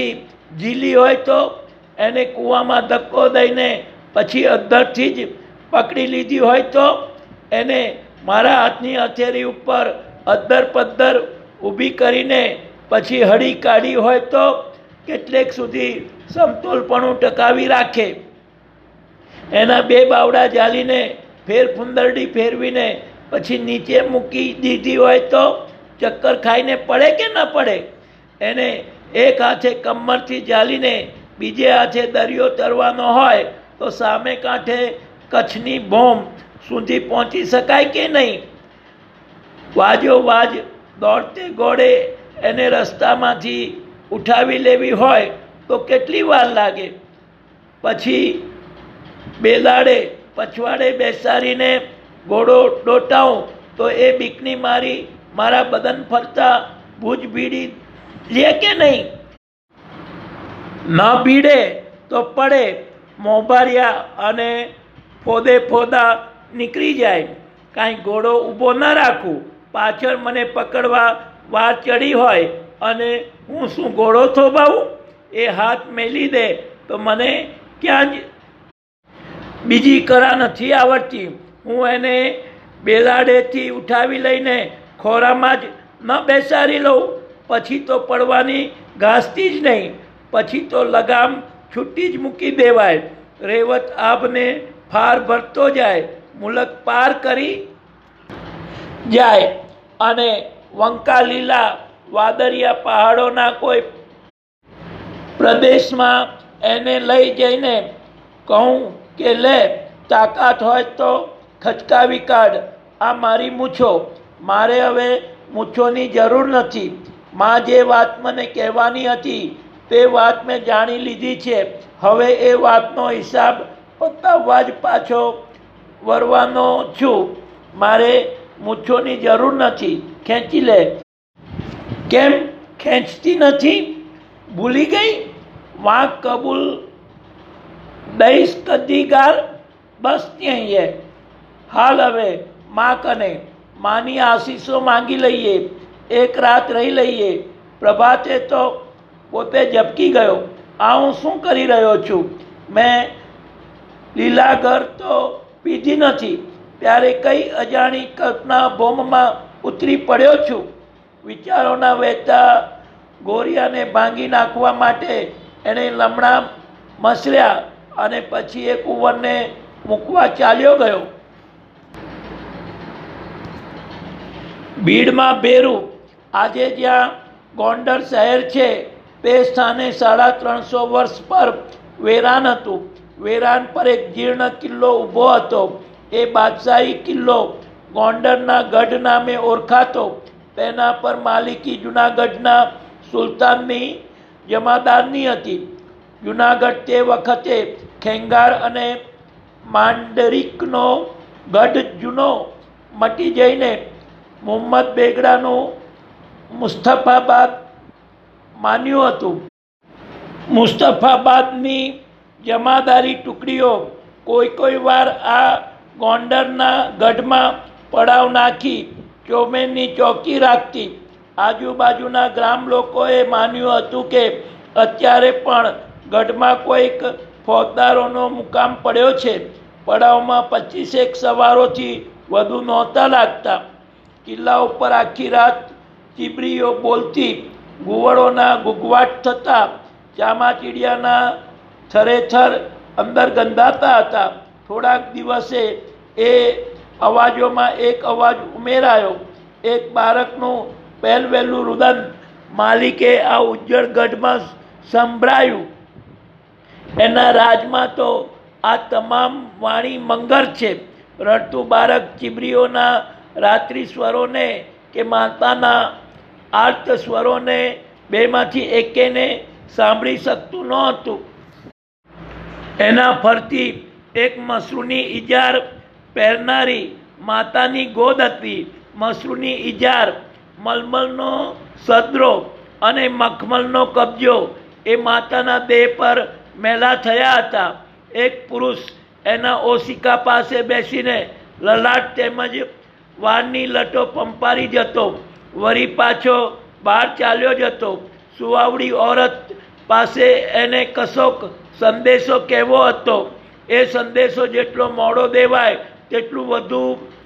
ઝીલી હોય તો એને કૂવામાં ધક્કો દઈને પછી અદ્ધરથી જ પકડી લીધી હોય તો એને મારા હાથની હથેળી ઉપર અદ્ધર પદ્ધર ઊભી કરીને પછી હળી કાઢી હોય તો કેટલેક સુધી સમતોલપણું ટકાવી રાખે. એના બે બાવડા ઝાલીને ફેરફુંદરડી ફેરવીને પછી નીચે મૂકી દીધી હોય તો ચક્કર ખાઈને પડે કે ન પડે. એને એક હાથે કમરથી ઝાલીને બીજે હાથે દરિયો તરવાનો હોય તો સામે કાંઠે કચ્છની બોમ્બ સુધી પહોંચી શકાય કે નહીં. વાજો વાજ દોડતે ગોળે એને રસ્તામાંથી ઉઠાવી લેવી હોય તો કેટલી વાર લાગે. પછી બેલાડે પછવાડે બેસાડીને ઘોડો ડોટાવું તો એ બીકની મારી મારા બદન ફરતા ભૂજ ભીડી લે કે નહીં. ન ભીડે તો પડે મોભારિયા અને ફોદે ફોદા નીકળી જાય. કાંઈ ઘોડો ઊભો ન રાખું, પાછળ મને પકડવા વાર ચડી હોય અને હું શું ઘોડો થોભાવું. એ હાથ મેલી દે તો મને ક્યાં જ બીજી કરા નથી આવડતી. હું એને બેલાડેથી ઉઠાવી લઈને ખોરામાં જ ન બેસાડી લઉં. પછી તો પડવાની ઘાસતી જ નહીં. પછી તો લગામ છૂટી જ મૂકી દેવાય. રેવત આભને ફાર ભરતો જાય, મુલક પાર કરી જાય અને વંકા લીલા વાદળિયા પહાડોના કોઈ પ્રદેશમાં એને લઈ જઈને કહું કે લે તાકાત હોય તો ખચકાવી કાઢ આ મારી મૂછો. મારે હવે મૂછોની જરૂર નથી. માં જે વાત મને કહેવાની હતી તે વાત મેં જાણી લીધી છે. હવે એ વાતનો હિસાબ પતાવવા જ પાછો વરવાનો છું. મારે મૂછોની જરૂર નથી. ખેંચી લે. કેમ ખેંચતી નથી? ભૂલી ગઈ? વાંક કબૂલ દઈશ કદી ગાર. બસ ત્યાં હાલ હવે માં કને માની આશીષો માંગી લઈએ. એક રાત રહી લઈએ. પ્રભાતે તો પોતે ઝબકી ગયો. આ હું શું કરી રહ્યો છું? મેં લીલાગર તો પીધી નથી. ત્યારે કઈ અજાણી કલ્પના ભોમમાં ઉતરી પડ્યો છું. વિચારોના વહેતા ગોરિયાને ભાંગી નાખવા માટે એણે લમણા મસળ્યા અને પછી એ કુંવરને મૂકવા ચાલ્યો ગયો. ભીડમાં બેરું. આજે જ્યાં ગોંડર શહેર છે તે સ્થાને સાડા ત્રણસો વર્ષ પર વેરાન હતું. વેરાન પર એક જીર્ણ કિલ્લો ઊભો હતો. એ બાદશાહી કિલ્લો ગોંડરના ગઢ નામે ઓળખાતો. તેના પર માલિકી જુનાગઢના સુલતાનની જમાદારની હતી. જુનાગઢ તે વખતે ખેંગાર અને માંડરિકનો ગઢ જૂનો મટી જઈને મુહમ્મદ બેગડાનું મુસ્તફાબાદ માન્યું હતું. મુસ્તફાબાદની જમાદારી ટુકડીઓ કોઈ કોઈ વાર આ ગોંડરના ગઢમાં પડાવ નાખી ચોમેરની ચોકી રાખતી. આજુબાજુના ગ્રામ લોકોએ માન્યું હતું કે અત્યારે પણ ગઢમાં કોઈક ફોજદારોનો મુકામ પડ્યો છે. પડાવમાં પચીસેક સવારોથી વધુ નહોતા લાગતા. કિલ્લા ઉપર આખી રાત ચીબરીઓ બોલતી, ઘુવડોના ઘૂઘવાટ થતા, ચામાચીડિયાના થરેથર અંદર ગંધાતા હતા. થોડાક દિવસે એ અવાજોમાં એક અવાજ ઉમેરાયો. એક બાળકનું પહેલવહેલું રુદન માલિકે આ ઉજ્જળ ગઢમાં સંભળાયું. એના રાજમાં તો આ તમામ વાણી મંગર છે. રડતું બાળક ચીબરીઓના રાત્રિ સ્વરોને કે માતાના આર્ત સ્વરોને બેમાંથી એકેને સાંભળી શકતું ન હતું. એના ફરતી એક મસરૂની ઇજાર પહેરનારી માતાની ગોદ હતી. મસરૂની ઇજાર, મલમલનો સદરો અને મખમલનો કબજો એ માતાના દેહ પર મેલા થયા હતા. એક પુરુષ એના ઓશિકા પાસે બેસીને લલાટ તેમજ વારની લટો પંપારી જતો. વળી પાછો બહાર ચાલ્યો જતો. સુવાવડી ઓરત પાસે એને કશોક સંદેશો કહેવો હતો. એ સંદેશો જેટલો મોડો દેવાય તેટલું વધુ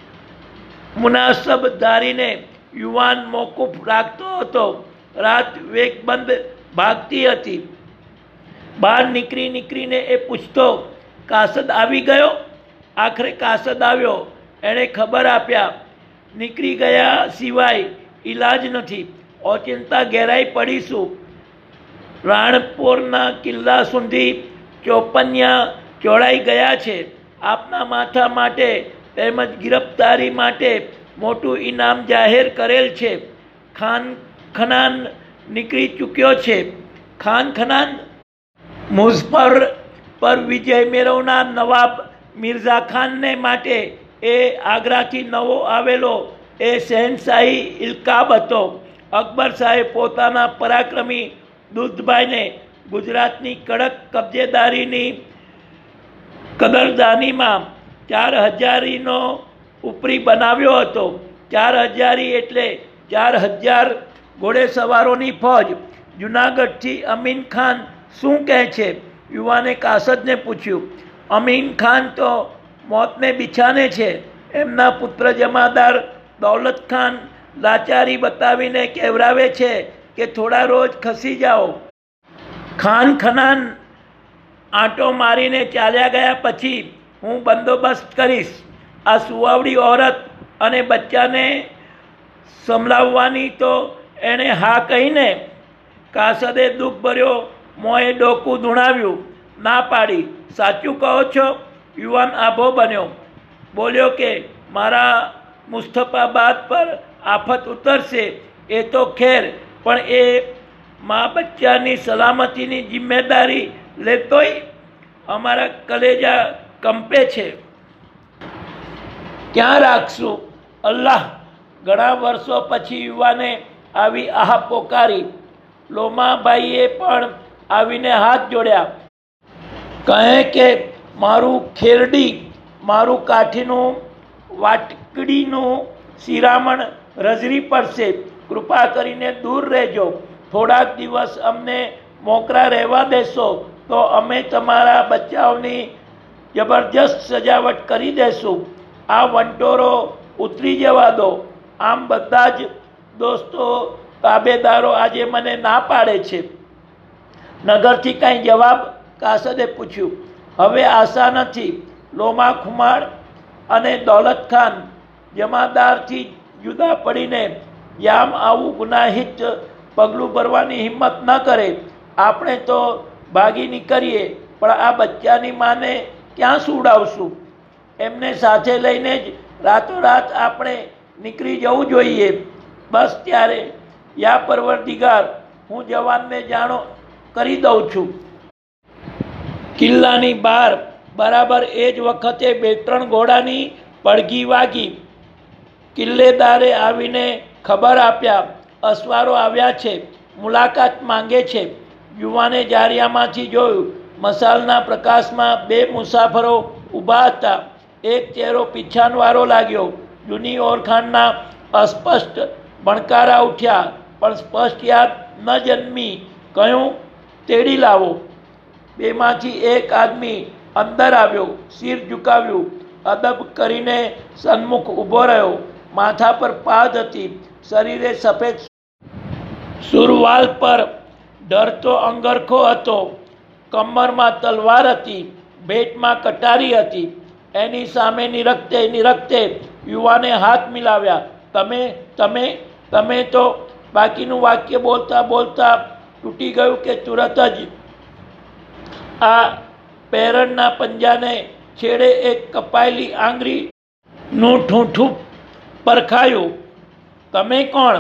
મુનાસબ ધારીને યુવાન મોકૂફ રાખતો હતો. રાત વેગબંધ ભાગતી હતી. બહાર નીકળી નીકળીને એ પૂછતો, કાસદ આવી ગયો? આખરે કાસદ આવ્યો. એણે ખબર આપ્યા, નીકળી ગયા સિવાય ઈલાજ નથી. ઓચિંતા ઘેરાઈ પડીશું. રાણપુરના કિલ્લા સુધી ચોપનિયા ચોડાઈ ગયા છે. આપના માથા માટે તેમજ ગિરફતારી માટે મોટું ઇનામ જાહેર કરેલ છે. ખાન ખનાન નીકળી ચૂક્યો છે. ખાન ખનાન મુઝફર પર વિજય મેળવનાર નવાબ મિર્ઝા ખાનને માટે એ આગ્રાથી નવો આવેલો એ શહેનશાહી ઇલકાબ હતો. અકબર સાહેબ પોતાના પરાક્રમી દૂધભાઈને ગુજરાતની કડક કબજેદારીની કદરદાનીમાં ચાર હજારીનો ઉપરી બનાવ્યો હતો. ચાર હજારી એટલે ચાર હજાર ઘોડેસવારોની ફોજ. જુનાગઢથી અમીન ખાન શું કહે છે? યુવાને કાસદને પૂછ્યું. અમીન ખાન તો મોતને બિછાને છે. એમના પુત્ર જમાદાર દૌલત ખાન લાચારી બતાવીને કહેવરાવે છે કે થોડા રોજ ખસી જાઓ. ખાન ખનાન આંટો મારીને ચાલ્યા ગયા પછી હું બંદોબસ્ત કરીશ. આ સુવાવડી ઓરત અને બચ્ચાને સંભળાવવાની તો એણે હા કહીને. કાસદે દુઃખ ભર્યો મોંએ ડોકું ધૂણાવ્યું. ના પાડી. સાચું કહો છો? યુવાન આભો બન્યો. બોલ્યો કે મારા મુસ્તફાબાદ પર આફત ઉતરશે એ તો ખેર, પણ એ મા બચ્ચાની સલામતીની જિમ્મેદારી લેતોય અમારા કલેજા કંપે છે. ક્યાં રાખશું? અલ્લાહ. ઘણા વર્ષો પછી યુવાને આવી આહ પોકારી. લોમાભાઈએ પણ આવીને હાથ જોડ્યા. કહે કે મારું ખેરડી, મારું કાઠીનું વાટકડીનું શિરામણ રજરી પડશે. કૃપા કરીને દૂર રહેજો. થોડાક દિવસ અમને મોકરા રહેવા દેશો તો અમે તમારા બચ્ચાઓની જબરજસ્ત સજાવટ કરી દેશું. આ વંટોરો ઉતરી જવા દો. આમ બધા જ દોસ્તો તાબેદારો આજે મને ના પાડે છે. નગરથી કાંઈ જવાબ? કાસદે પૂછ્યું. હવે આશા નથી. લોમા ખુમાર અને દૌલત ખાન જમાદારથી જુદા પડીને યામ આવું ગુનાહિત પગલું ભરવાની હિંમત ન કરે. આપણે તો ભાગી નીકળીએ, પણ આ બચ્ચાની માને ક્યાં સુવડાવશું? એમને સાથે લઈને જ રાતોરાત આપણે નીકળી જવું જોઈએ. બસ ત્યારે યા પરવરદિગાર, હું જવાનને જાણો કરી દઉં છું. કિલ્લાની બહાર બરાબર એ જ વખતે બે ત્રણ ઘોડાની પડઘી વાગી. કિલ્લેદારે આવીને ખબર આપ્યા, અસવારો આવ્યા છે, મુલાકાત માંગે છે. યુવાને જારિયામાંથી જોયું. મસાલના પ્રકાશમાં બે મુસાફરો ઊભા હતા. એક ચહેરો પીછાનવાળો લાગ્યો. જૂની ઓળખાણના અસ્પષ્ટ ભણકારા ઉઠ્યા, પણ સ્પષ્ટ યાદ ન જન્મી. કહ્યું, તેડી લાવો. બેમાંથી એક આદમી અંદર આવ્યો. શિર ઝુકાવ્યું. અદબ કરીને સન્મુખ ઊભો રહ્યો. માથા પર પાદ હતી. શરીરે સફેદ સુરવાલ પર ડરતો અંગરખો હતો. કમરમાં તલવાર હતી. ભેટમાં કટારી હતી. એની સામે નિરખતે નિરખતે યુવાને હાથ મિલાવ્યા. તમે તમે તમે તો બાકીનું વાક્ય બોલતા બોલતા તૂટી ગયું કે તુરત જ આ પેરણના પંજાને છેડે એક કપાયેલી આંગળીનું ઠૂંઠું પરખાયું. તમે કોણ?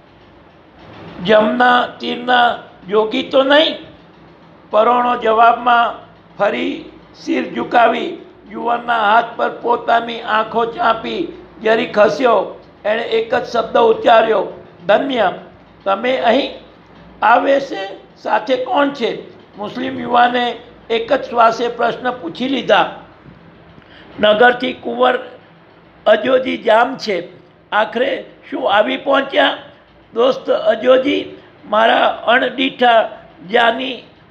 જમના તીરના જોગી તો નહીં? પરોણો જવાબમાં ફરી શિર ઝુકાવી યુવાનના હાથ પર પોતાની આંખો ચાંપી જરી ખસ્યો. એણે એક જ શબ્દ ઉચ્ચાર્યો, ધન્ય. તમે અહીં આવે છે? સાથે કોણ છે? મુસ્લિમ યુવાને એક જ શ્વાસે પ્રશ્ન પૂછી લીધા. નગરથી કુંવર અજોજી જામ છે. આખરે શું આવી પહોંચ્યા? દોસ્ત અજોજી, મારા અણડીઠા જાની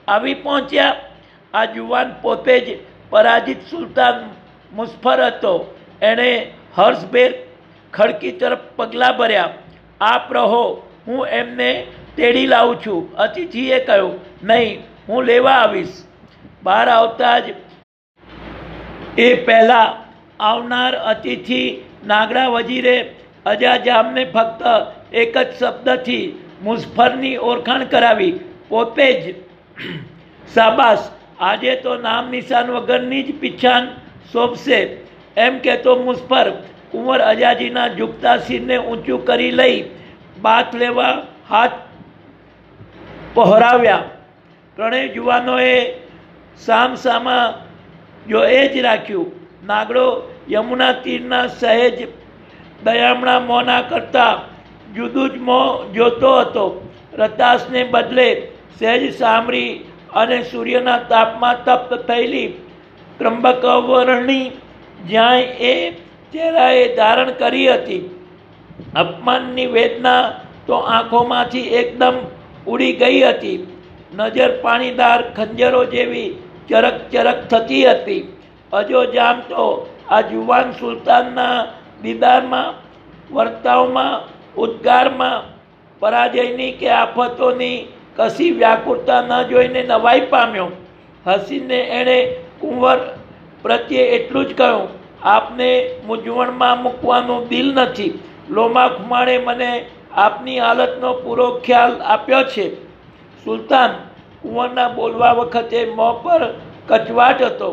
આવી પહોંચ્યા. આ જુવાન પોતે જ પરાજિત સુલતાન મુઝફર હતો. એણે હર્ષભેર ખડકી તરફ પગલાં ભર્યા. આપ રહો, હું એમને તેડી લાવું છું. અતિથિએ કહ્યું, નહીં, હું લેવા આવીશ. બહાર આવતા જ એ પહેલાં આવનાર અતિથિ નાગડા વજીરે અજાજામને ફક્ત એક જ શબ્દથી મુઝફરની ઓળખાણ કરાવી. પોતે જ, શાબાશ, આજે તો નામ નિશાન વગરની જ પીછાન શોભશે, એમ કહેતો મુઝફર કુંવર અજાજીના ઝૂકતા શિરને ઊંચું કરી લઈ બાથ લેવા હાથ પહોરાવ્યા. ત્રણેય જુવાનોએ સામસામા જો એ જ રાખ્યું. નાગડો યમુના તીરના સહેજ દયામણા મોંના કરતાં જુદું જ મોં જોતો હતો. રતાશને બદલે સહેજ સામરી અને સૂર્યના તાપમાં તપ્ત થયેલી ત્રંબકવર્ણી જ્યાં એ ચહેરાએ ધારણ કરી હતી. અપમાનની વેદના તો આંખોમાંથી એકદમ ઉડી ગઈ હતી. નજર પાણીદાર ખંજરો જેવી ચરક ચરક થતી હતી. અજો જામ તો આ જુવાન સુલતાનના દીદારમાં, વર્તાવમાં, ઉદ્ગારમાં પરાજયની કે આફતોની કશી વ્યાકુળતા ન જોઈને નવાઈ પામ્યો. હસીને એણે કુંવર પ્રત્યે એટલું જ કહ્યું, આપને મૂંઝવણમાં મૂકવાનું દિલ નથી. લોમા ખુમાણે મને આપની હાલતનો પૂરો ખ્યાલ આપ્યો છે. સુલતાન, કુંવરના બોલવા વખતે મોં પર કચવાટ હતો.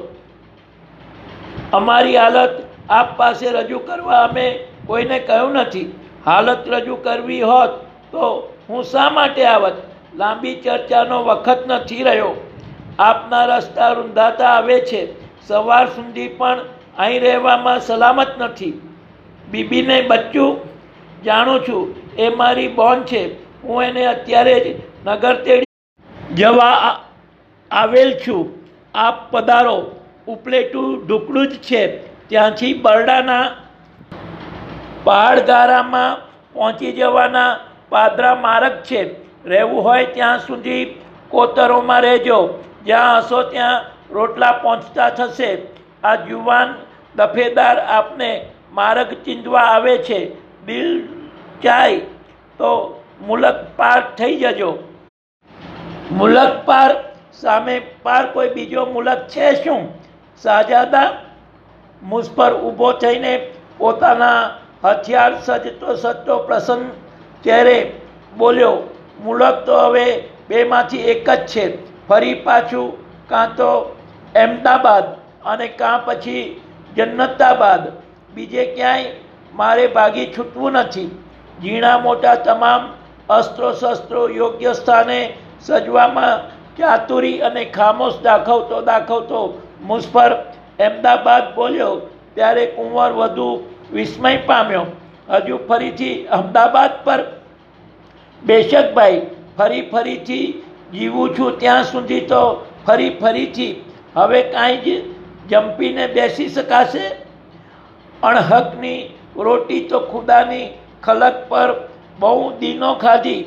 અમારી હાલત આપ પાસે રજૂ કરવા અમે કોઈને કહ્યું નથી. હાલત રજૂ કરવી હોત તો હું શા માટે આવત? લાંબી ચર્ચાનો વખત નથી રહ્યો. આપના રસ્તા રૂંધાતા આવે છે. સવાર સુધી પણ અહીં રહેવામાં સલામત નથી. બીબીને બચ્ચું જાણું છું, એ મારી બોન છે. હું એને અત્યારે જ નગર તેડી જવા આવેલ છું. આપ પધારો. ઉપલેટું ઢુકડું જ છે. ત્યાંથી બરડાના પહાડગારામાં પહોંચી જવાના પાદરા માર્ગ છે. રહેવું હોય ત્યાં સુધી કોતરોમાં રહેજો. જ્યાં હશો ત્યાં રોટલા પહોંચતા થશે. આ જુવાન દફેદાર આપને માર્ગ ચીંધવા આવે છે. દિલ ચાય તો મુલક પાર થઈ જજો. મુલક પાર સામે પાર કોઈ બીજો મુલક છે શું? શાહજાદા, મુઝફર ઊભો થઈને પોતાના હથિયાર સજતો સજતો પ્રસન્ન ચહેરે બોલ્યો, મુલક તો હવે બેમાંથી એક જ છે. ફરી પાછું કાં તો અહેમદાબાદ અને કાં પછી જન્નતાબાદ. બીજે ક્યાંય મારે ભાગી છૂટવું નથી. ઝીણા મોટા તમામ અસ્ત્રો શસ્ત્રો યોગ્ય સ્થાને સજવામાં ચાતુરી અને ખામોશ દાખવતો દાખવતો મુઝફર અહેમદાબાદ બોલ્યો ત્યારે કુંવર વધુ વિસ્મય પામ્યો. હજુ ફરીથી અહેમદાબાદ પર? બેશક ભાઈ, ફરી ફરીથી જીવું છું ત્યાં સુધી તો ફરી ફરીથી. હવે કાંઈ જ જંપીને બેસી શકાશે? અણહકની રોટી તો ખુદાની ખલક પર બહુ દીનો ખાધી.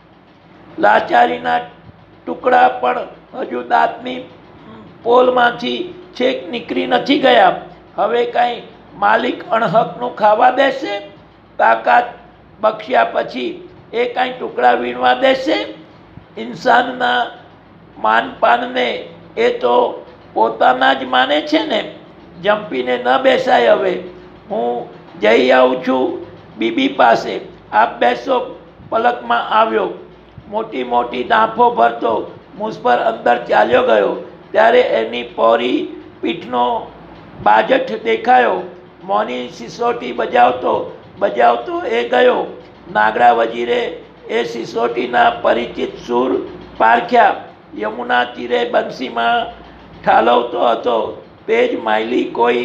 લાચારીના ટુકડા પણ હજુ દાંતની પોલમાંથી છેક નીકળી નથી ગયા. હવે કાંઈ માલિક અણહકનું ખાવા દેશે? તાકાત બખ્યા પછી એ કાંઈ ટુકડા વીણવા દેશે? ઇન્સાનના માનપાનને એ તો પોતાના જ માને છે ને. જંપીને ન બેસાય. હવે હું જઈ આવું છું બીબી પાસે. આપ બેસો. પલકમાં આવ્યો. મોટી મોટી દાંફો ભરતો મુઝફર અંદર ચાલ્યો ગયો ત્યારે એની પહોળી પીઠનો બાજઠ દેખાયો. મોની સિસોટી બજાવતો બજાવતો એ ગયો. નાગડા વજીરે એ સિસોટીના પરિચિત સૂર પારખ્યા. યમુના તીરે બંસીમાં ઠાલવતો હતો તે જ માયલી કોઈ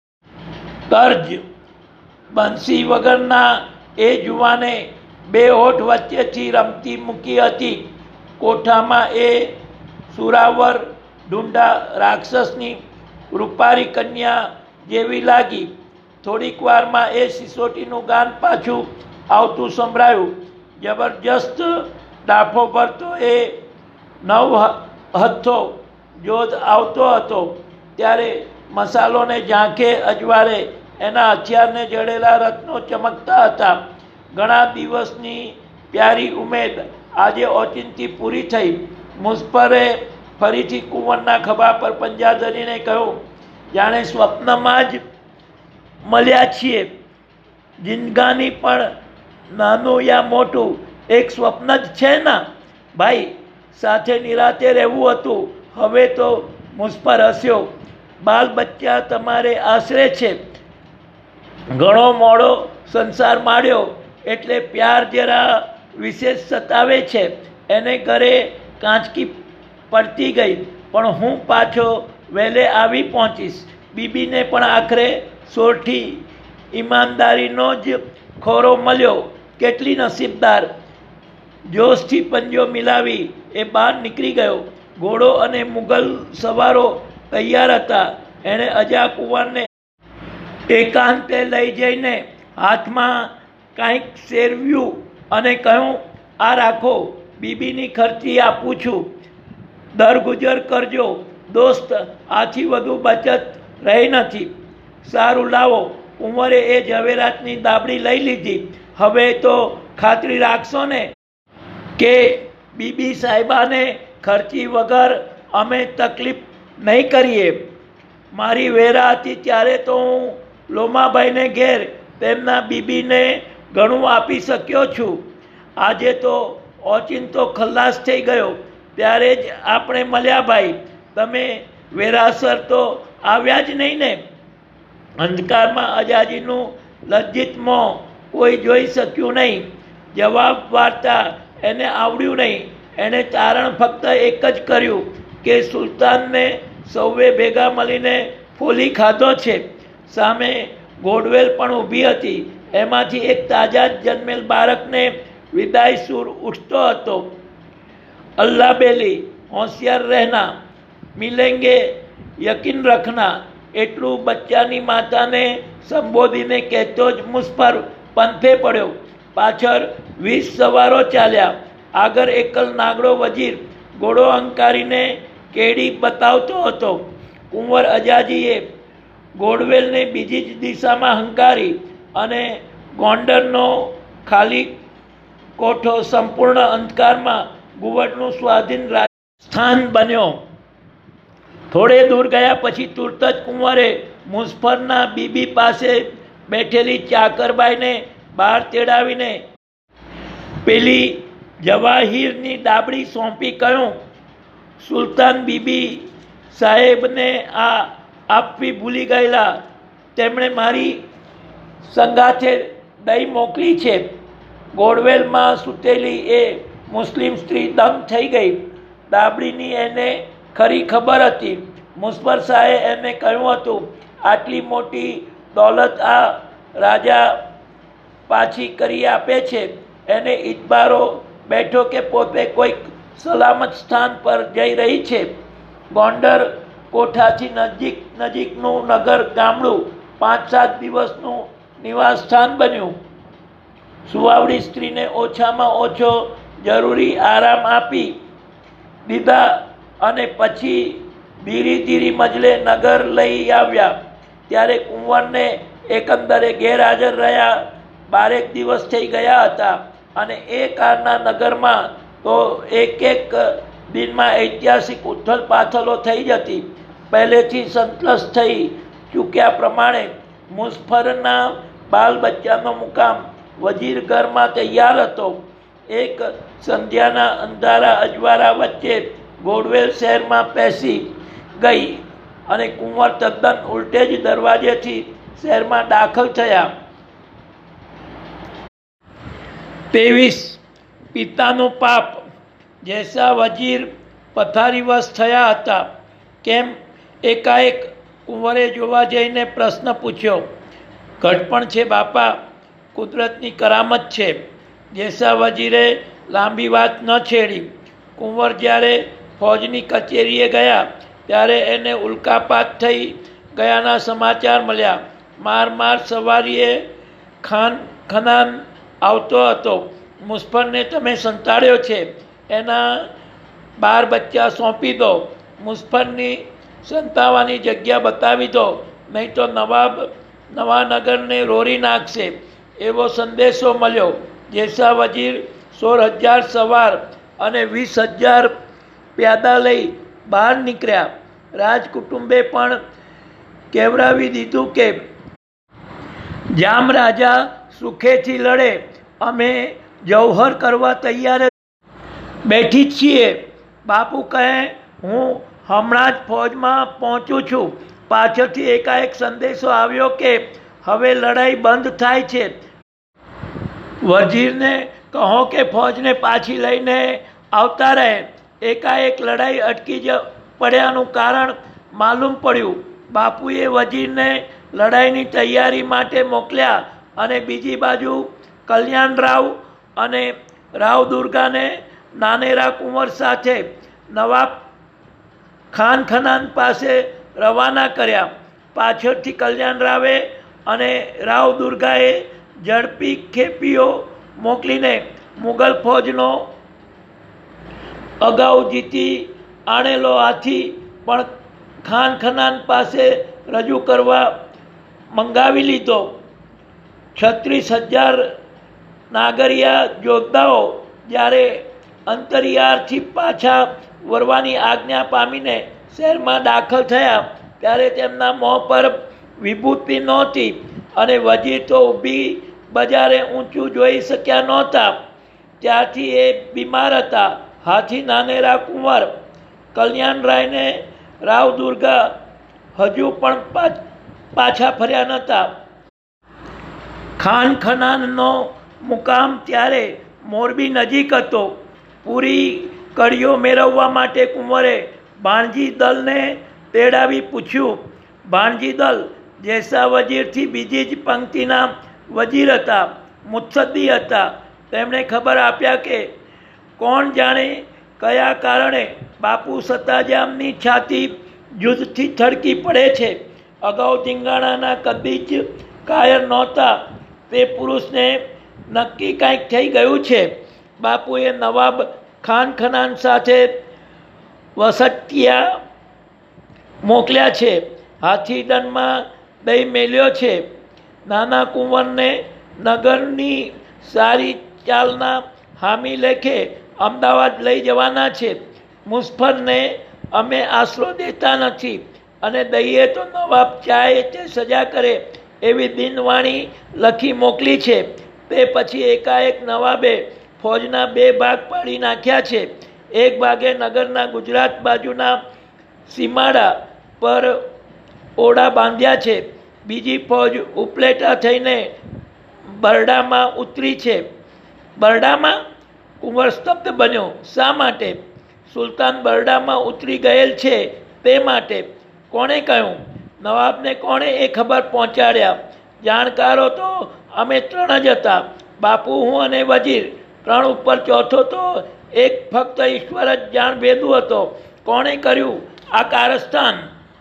તર્જ. બંસી વગરના એ જુવાને બે હોઠ વચ્ચેથી રમતી મૂકી હતી. કોઠામાં એ સુરાવર ઢૂંઢા રાક્ષસની રૂપારી કન્યા જેવી લાગી. થોડીક વારમાં એ સિસોટીનું ગાન પાછું આવતું સંભળાયું. જબરજસ્ત ડાફો ભરતો એ નવ હતો જોધ આવતો હતો ત્યારે મસાલોને ઝાંખે અજવાળે એના હથિયારને જડેલા રત્નો ચમકતા હતા. ઘણા દિવસની પ્યારી ઉમેદ આજે ઓચિંતી પૂરી થઈ. મુઝફરે ફરીથી કુંવરના ખભા પર પંજા ધરીને કહ્યું, જાણે સ્વપ્નમાં જ મળ્યા છીએ. જિંદગાની પણ નાનું યા મોટું એક સ્વપ્ન જ છે ને ભાઈ. સાથે નિરાતે રહેવું હતું. હવે તો મુઝફર હસ્યો. બાલ બચ્ચા તમારે આશરે છે. ઘણો મોડો સંસાર માળ્યો એટલે પ્યાર જરા વિશેષ સતાવે છે. એને ઘરે કાંચકી પડતી ગઈ પણ હું પાછો વહેલે આવી પહોંચીશ. બીબીને પણ આખરે સોરઠી ઈમાનદારીનો જ ખોરો મળ્યો. કેટલી નસીબદાર. જોશથી પંજો મિલાવી એ બહાર નીકળી ગયો. ઘોડો અને મુગલ સવારો તૈયાર હતા. એણે અજા કુંવરને એકાંતે લઈ જઈને હાથમાં કાંઈક શેરવ્યું અને કહ્યું, આ રાખો, બીબીની ખર્ચી આપું છું, દરગુજર કરજો. દોસ્ત, આથી વધુ બચત રહી નથી. સારું લાવો. કુંવરે એ ઝવેરાતની દાબડી લઈ લીધી. હવે તો ખાતરી રાખશો ને કે બીબી સાહેબાને ખર્ચી વગર અમે તકલીફ નહીં કરીએ. મારી વેરા હતી ત્યારે તો હું લોમાભાઈને ઘેર તેમના બીબીને ઘણું આપી શક્યો છું. આજે તો ઓચિંતો ખલ્લાસ થઈ ગયો ત્યારે જ આપણે મળ્યા ભાઈ. તમે વેરાસર તો આવ્યા જ નહીં ને? અંધકારમાં અજાજીનું લજ્જિત મોં કોઈ જોઈ શક્યું નહીં. જવાબ વાર્તા એને આવડ્યું નહીં. એણે તારણ ફક્ત એક જ કર્યું કે સુલતાનને સૌએ ભેગા મળીને ફોલી ખાધો છે. સામે ગોડવેલ પણ ઊભી હતી. એમાંથી એક તાજા જ જન્મેલ બાળકને વિદાય સૂર ઉઠતો હતો. અલ્લાહ બેલી, હોશિયાર રહેના, મિલેંગે યકીન રખના. એટલું બચ્ચાની માતાને સંબોધીને કહેતો જ મુઝફર પંથે પડ્યો. પાછળ વીસ સવારો ચાલ્યા. આગળ એકલ નાગડો વજીર ઘોડો અંકારીને કેડી બતાવતો હતો. કુંવર અજાજીએ ગોડવેલને બીજી જ દિશામાં હંકારી અને ગોંડરનો ખાલી કોઠો સંપૂર્ણ અંધકારમાં ગુવડનું સ્વાધીન સ્થાન બન્યો. થોડે દૂર ગયા પછી તુરત જ કુંવરે મુઝફરના બીબી પાસે બેઠેલી ચાકરબાઈને બહાર તેડાવીને પેલી જવાહીરની દાબડી સોંપી કહ્યું, સુલતાન બીબી સાહેબને આ આપવી ભૂલી ગયેલા. તેમણે મારી સંગાથે દઈ મોકલી છે. ગોડવેલમાં સૂતેલી એ મુસ્લિમ સ્ત્રી દંગ થઈ ગઈ. દાબડીની એને ખરી ખબર હતી. મુઝફર શાહે એને કહ્યું હતું, આટલી મોટી દોલત આ રાજા પાછી કરી આપે છે. એને ઇતબારો બેઠો કે પોતે કોઈક સલામત સ્થાન પર જઈ રહી છે. ગોંડર કોઠાથી નજીક નજીકનું નગર ગામડું પાંચ સાત દિવસનું નિવાસ સ્થાન બન્યું. સુવાવડી સ્ત્રીને ઓછામાં ઓછો જરૂરી આરામ આપી દીધા અને પછી ધીરે ધીરે મજલે નગર લઈ આવ્યા. ત્યારે કુંવરને એકંદરે ગેરહાજર રહ્યા બારેક દિવસ થઈ ગયા હતા અને એ કાળના નગરમાં તો એક એક દિનમાં ઐતિહાસિક ઉથલ પાથલો થઈ જતી. પહેલેથી સંતલસ થઈ ચૂક્યા પ્રમાણે મુઝફરના બાલ બચ્ચાનો મુકામ વજીર ઘરમાં તૈયાર હતો. એક સંધ્યાના અંધારા અજવાળા વચ્ચે ગોડવેલ શહેરમાં પેસી ગઈ અને કુંવર તદ્દન ઉલટે જ દરવાજેથી શહેરમાં દાખલ થયા. ત્રેવીસ પિતાનું પાપ. જૈસા વજીર પથારીવશ થયા હતા. કેમ? એકાએક કુંવરે જોવા જઈને પ્રશ્ન પૂછ્યો. ઘટપણ છે બાપા, કુદરતની કરામત છે. જૈસા વજીરે લાંબી વાત ન છેડી. કુંવર જ્યારે ફૌજની કચેરીએ ગયા ત્યારે એને ઉલ્કાપાત થઈ ગયાના સમાચાર મળ્યા. માર માર સવારીએ ખાન ખનાન આવતો હતો. મુઝફરને તમે સંતાડ્યો છે. એના બાર બચ્ચા સોંપી દો, મુઝફ્ફરની સંતાવાની જગ્યા બતાવી દો, નહીં તો નવાબ નવાનગરને રોરી નાખશે, એવો સંદેશો મળ્યો. જેસા વજીર સોળ હજાર સવાર અને વીસ હજાર પ્યાદા લઈ બહાર નીકળ્યા. રાજકુટુંબે પણ કહેવરાવી દીધું કે જામ રાજા સુખેથી લડે, અમે જૌહર કરવા તૈયાર બેઠી જ છીએ. બાપુ કહે, હું હમણાં જ ફોજમાં પહોંચું છું. પાછળથી એકાએક સંદેશો આવ્યો કે હવે લડાઈ બંધ થાય છે. વજીરને કહો કે ફોજને પાછી લઈને આવતા રહે. એકાએક લડાઈ અટકી જ પડ્યાનું કારણ માલુમ પડ્યું. બાપુએ વજીરને લડાઈની તૈયારી માટે મોકલ્યા અને બીજી બાજુ કલ્યાણરાવ અને રાવ દુર્ગાને નાનેરા કુંવર સાથે નવાબ ખાન ખનાન પાસે રવાના કર્યા. પાછળથી કલ્યાણરાવે અને રાવ દુર્ગાએ ઝડપી ખેપીઓ મોકલીને મુગલ ફોજનો અગાઉ જીતી આણેલો હાથી પણ ખાન ખનાન પાસે રજૂ કરવા મંગાવી લીધો. છત્રીસ હજાર નાગરિયા યોદ્ધાઓ જ્યારે અંતરિયાળથી પાછા વળવાની આજ્ઞા પામીને શહેરમાં દાખલ થયા ત્યારે તેમના મોં પર વિભૂતિ નહોતી અને વજીર તો ઊભી બજારે ઊંચું જોઈ શક્યા નહોતા. ત્યારથી એ બીમાર હતા. હાથી નાનેરા કુંવર કલ્યાણરાયને રાવ દુર્ગા હજુ પણ પાછા ફર્યા નહોતા. ખાન ખનાનનો મુકામ ત્યારે મોરબી નજીક હતો. પૂરી કડીઓ મેળવવા માટે કુંવરે ભાણજી દલને તેડાવી પૂછ્યું. ભાણજી દલ જેસા વજીરથી બીજી જ પંક્તિના વજીર હતા, મુત્સદ્દી હતા. તેમણે ખબર આપ્યા કે કોણ જાણે કયા કારણે બાપુ સતાજામની છાતી યુદ્ધથી થડકી પડે છે. અગાઉ ધીંગાણાના કદી જ કાયર નહોતા તે પુરુષને નક્કી કાંઈક થઈ ગયું છે. બાપુએ નવાબ ખાન ખનાન સાથે વસટિયા મોકલ્યા છે. હાથીદનમાં દઈ મેલ્યો છે. નાના કુંવરને નગરની સારી ચાલના હામી લેખે અમદાવાદ લઈ જવાના છે. મુઝફ્ફરને અમે આશરો દેતા નથી અને દઈએ તો નવાબ ચાહે તે સજા કરે એવી દિનવાણી લખી મોકલી છે. તે પછી એકાએક નવાબે ફોજના બે ભાગ પાડી નાખ્યા છે. એક ભાગે નગરના ગુજરાત બાજુના સીમાડા પર ઓરડા બાંધ્યા છે. બીજી ફોજ ઉપલેટા થઈને બરડામાં ઉતરી છે. બરડામાં? કુંવર સ્તબ્ધ બન્યો. શા માટે? સુલતાન બરડામાં ઉતરી ગયેલ છે તે માટે. કોણે કહ્યું? નવાબને કોણે એ ખબર પહોંચાડ્યા? જાણકારો તો અમે ત્રણ જ હતા, બાપુ, હું અને વજીર. ત્રણ ઉપર ચોથો તો એક ફક્ત ઈશ્વર જ જાણ ભેદું હતો. કોણે કર્યું આ કારસ્તાન?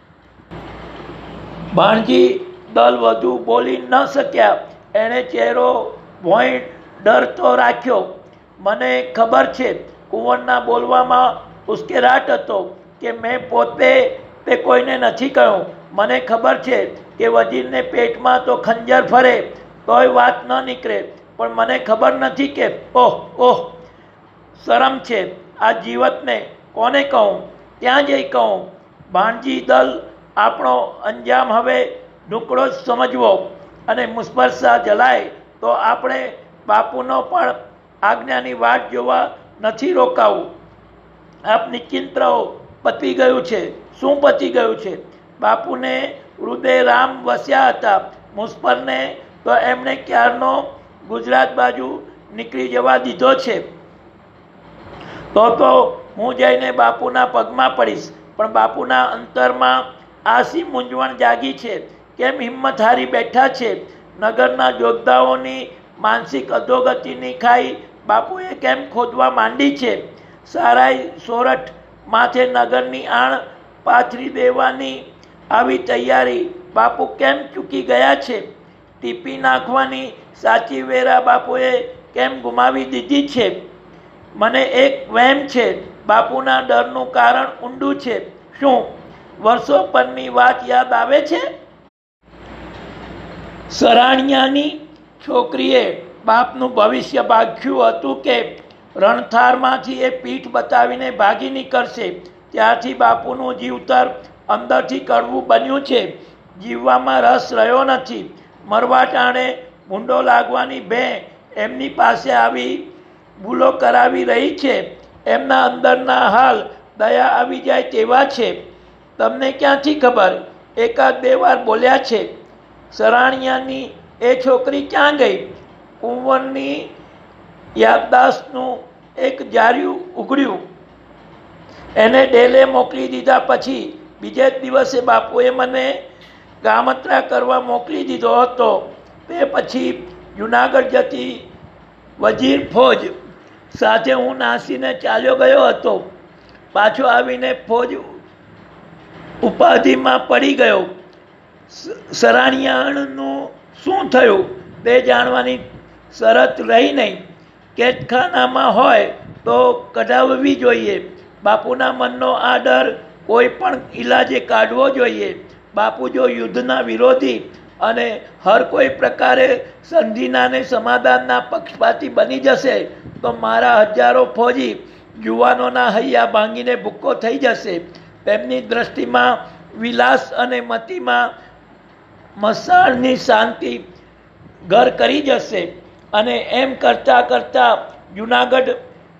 ભાણજી દલ વધુ બોલી ન શક્યા. એણે ચહેરો ભોંય ડરતો રાખ્યો. મને ખબર છે કુંવરના બોલવામાં ઉશ્કેરાટ હતો કે મેં પોતે તે કોઈને નથી કહ્યું. મને ખબર છે કે વજીરને પેટમાં તો ખંજર ફરે તોય વાત ન નીકળે, પણ મને ખબર નથી કે ઓહ ઓહ શરમ છે. આ જીવતને કોને કહું? ક્યાં જઈ કહું? ભાણજી દલ, આપણો અંજામ હવે ઢુકડો જ સમજવો અને મુસફર શાહ જલાય તો આપણે બાપુનો પણ આજ્ઞાની વાટ જોવા નથી રોકાવું. આપ નિશ્ચિંત રહો, પતી ગયું છે. શું પતી ગયું છે? બાપુને હૃદય રામ વસ્યા હતા. મુસફરને તો એમણે ક્યારનો ગુજરાત બાજુ નીકળી જવા દીધો છે. તો તો હું જઈને બાપુના પગમાં પડીશ. પણ બાપુના અંતરમાં આસી મૂંઝવણ જાગી છે. કેમ હિંમત હારી બેઠા છે? નગરના યોદ્ધાઓની માનસિક અધોગતિની ખાઈ બાપુએ કેમ ખોદવા માંડી છે? સારાઈ સોરઠ માથે નગરની આણ પાથરી દેવાની આવી તૈયારી બાપુ કેમ ચૂકી ગયા છે? ટીપી નાખવાની સાચી વેરા બાપુએ કેમ ગુમાવી દીધી છે? મને એક વહેમ છે. બાપુના ડરનું કારણ ઊંડું છે. શું વર્ષો પરની વાત યાદ આવે છે? સરાણિયાની છોકરીએ બાપનું ભવિષ્ય ભાગ્યું હતું કે રણથારમાંથી એ પીઠ બતાવીને ભાગી નીકળશે. ત્યારથી બાપુનું જીવતર અંદરથી કડવું બન્યું છે. જીવવામાં રસ રહ્યો નથી. મરવા ટાણે ભૂંડો લાગવાની ભે એમની પાસે આવી ભૂલો કરાવી રહી છે. એમના અંદરના હાલ દયા આવી જાય તેવા છે. તમને ક્યાંથી ખબર? એકાદ બે વાર બોલ્યા છે. સરાણિયાની એ છોકરી ક્યાં ગઈ? કુંવરની યાદદાસ્તનું એક જાર્યું ઉઘડ્યું. એને ડેલે મોકલી દીધા પછી બીજે જ દિવસે બાપુએ મને ગામત્રા કરવા મોકલી દીધો હતો. તે પછી જુનાગઢ જતી વજીર ફોજ સાથે હું નાસીને ચાલ્યો ગયો હતો. પાછો આવીને ફોજ ઉપાધિમાં પડી ગયો. સરાણિયાનું શું થયું તે જાણવાની શરત રહી નહીં. કેદખાનામાં હોય તો કઢાવવી જોઈએ. બાપુના મનનો આ ડર કોઈ પણ ઈલાજે કાઢવો જોઈએ. બાપુ જો યુદ્ધના વિરોધી અને હર કોઈ પ્રકારે સંધિના ને સમાધાનના પક્ષપાતી બની જશે તો મારા હજારો ફોજી જુવાનોના હૈયા ભાંગીને ભૂક્કો થઈ જશે. તેમની દ્રષ્ટિમાં વિલાસ અને મતિમાં મસાળની શાંતિ ઘર કરી જશે અને એમ કરતાં કરતાં જુનાગઢ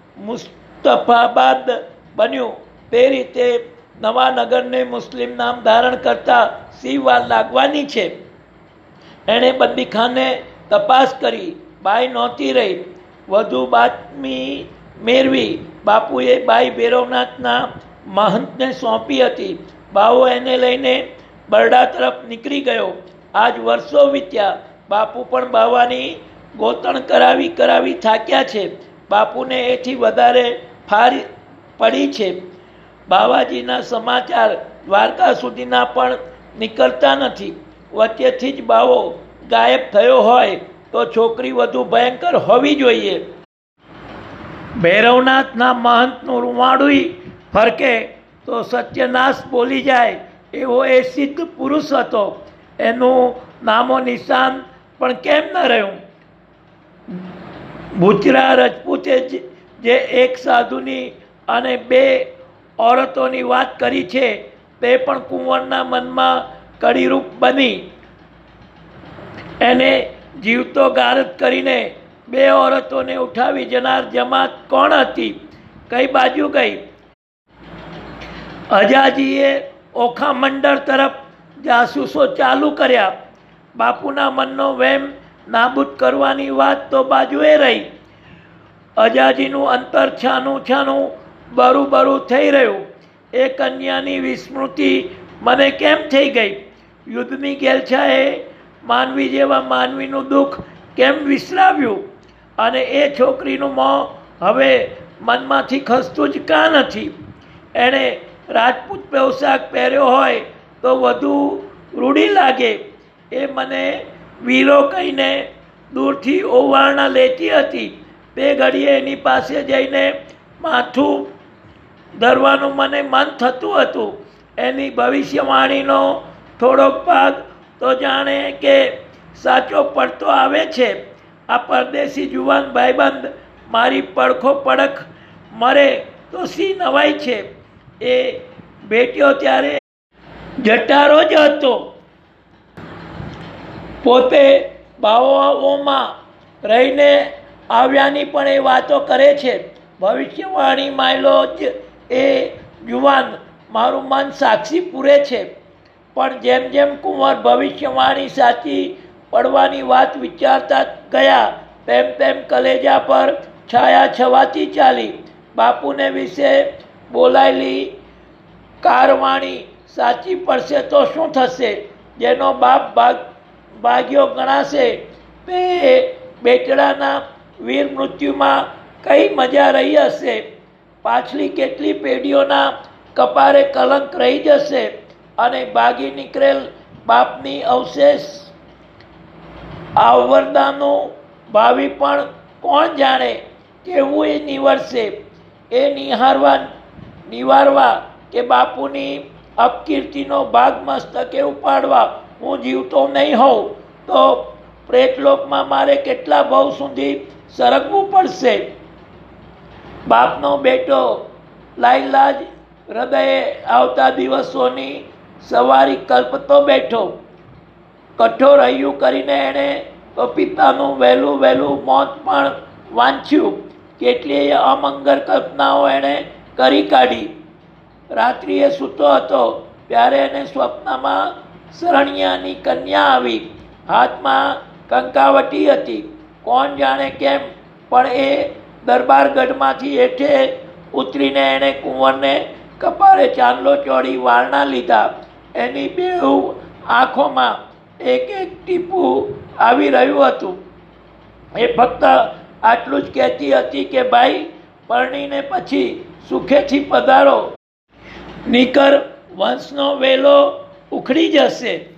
મુસ્તફાબાદ બન્યું. તે રીતે નવા નગરને મુસ્લિમ નામ ધારણ કરતા સી વાર લાગવાની છે. એણે બંદીખાને તપાસ કરી. બાઈ નહોતી રહી. વધુ બાતમી મેળવી. બાપુએ બાઈ ભૈરવનાથના મહંતને સોંપી હતી. બાવો એને લઈને બરડા તરફ નીકળી ગયો. આજ વર્ષો વીત્યા. બાપુ પણ બાવાની ગોતણ કરાવી કરાવી થાક્યા છે. બાપુને એથી વધારે ફાર પડી છે. બાવાજીના સમાચાર દ્વારકા સુધીના પણ નીકળતા નથી. વચ્ચેથી જ બાવો ગાયબ થયો હોય તો છોકરી વધુ ભયંકર હોવી જોઈએ. ભૈરવનાથના મહંતનું રૂવાડું ફરકે તો સત્યનાશ બોલી જાય એવો એ સિદ્ધ પુરુષ હતો. એનું નામો નિશાન પણ કેમ ન રહ્યું? ભૂચરા રજપૂતે જે એક સાધુની અને બે ઓરતોની વાત કરી છે તે પણ કુંવરના મનમાં કડીરૂપ બની. એને જીવતો ગારદ કરીને બે ઓરતોને ઉઠાવી જનાર જમાત કોણ હતી? કઈ બાજુ ગઈ? અજાજીએ ઓખા મંડળ તરફ જાસૂસો ચાલુ કર્યા. બાપુના મનનો વહેમ નાબૂદ કરવાની વાત તો બાજુએ રહી. અજાજીનું અંતર છાનું છાનું બરું બરું થઈ રહ્યું. એ કન્યાની વિસ્મૃતિ મને કેમ થઈ ગઈ? યુદ્ધની ગેલછાએ માનવી જેવા માનવીનું દુઃખ કેમ વિસરાવ્યું? અને એ છોકરીનું મોં હવે મનમાંથી ખસતું જ કાં નથી? એણે રાજપૂત પોશાક પહેર્યો હોય તો વધુ રૂઢી લાગે. એ મને વીરો કહીને દૂરથી ઓવારણા લેતી હતી. તે ઘડીએ એની પાસે જઈને માથું ધરવાનું મને મન થતું હતું. એની ભવિષ્યવાણીનો થોડોક ભાગ તો જાણે કે સાચો પડતો આવે છે. આ પરદેશી જુવાન ભાઈબંધ મારી પડખો પડખ મરે તો સી નવાઈ છે. એ ભેટ્યો ત્યારે જટારો જ હતો. પોતે બાવાઓમાં રહીને આવ્યાની પણ એ વાતો કરે છે. ભવિષ્યવાણી માયલો જ એ જુવાન મારું મન સાક્ષી પૂરે છે. પણ જેમ જેમ કુંવર ભવિષ્યવાણી સાચી પડવાની વાત વિચારતા ગયા તેમ તેમ કલેજા પર છાયા છવાતી ચાલી. બાપુને વિશે બોલાયેલી કારવાણી સાચી પડશે તો શું થશે? જેનો બાપ ભાગ ભાગ્યો ગણાશે તે બેટડાના વીર મૃત્યુમાં કઈ મજા રહી હશે? પાછલી કેટલી પેઢીઓના કપારે કલંક રહી જશે અને ભાગી નીકળેલ બાપની અવશેષ આવરદાનું ભાવિ પણ કોણ જાણે કેવું એ નિવડશે? એ નિહારવા નિવારવા કે બાપુની અપકીર્તિનો ભાગ મસ્તકે ઉપાડવા હું જીવતો નહીં હોઉં તો પ્રેતલોકમાં મારે કેટલા ભાવ સુધી સરકવું પડશે. બાપનો બેટો લાઈલાજ હૃદયે આવતા દિવસોની સવારી કલ્પતો બેઠો. કઠોર હૈયું કરીને એણે તો પિતાનું વહેલું વહેલું મોત પણ વાંચ્યું. કેટલીય અમંગળ કલ્પનાઓ એણે કરી કાઢી. રાત્રિએ સૂતો હતો ત્યારે એને સ્વપ્નમાં શરણિયાની કન્યા આવી. હાથમાં કંકાવટી હતી. કોણ જાણે કેમ પણ એ દરબારગઢમાંથી હેઠે ઉતરીને એણે કુંવરને કપાળે ચાંદલો ચોળી વાળના લીધા. એની બેઉ આંખોમાં એક એક ટીપું આવી રહ્યું હતું. એ ફક્ત આટલું જ કહેતી હતી કે ભાઈ પરણીને પછી સુખેથી પધારો, નીકર વંશનો વેલો ઉખડી જશે.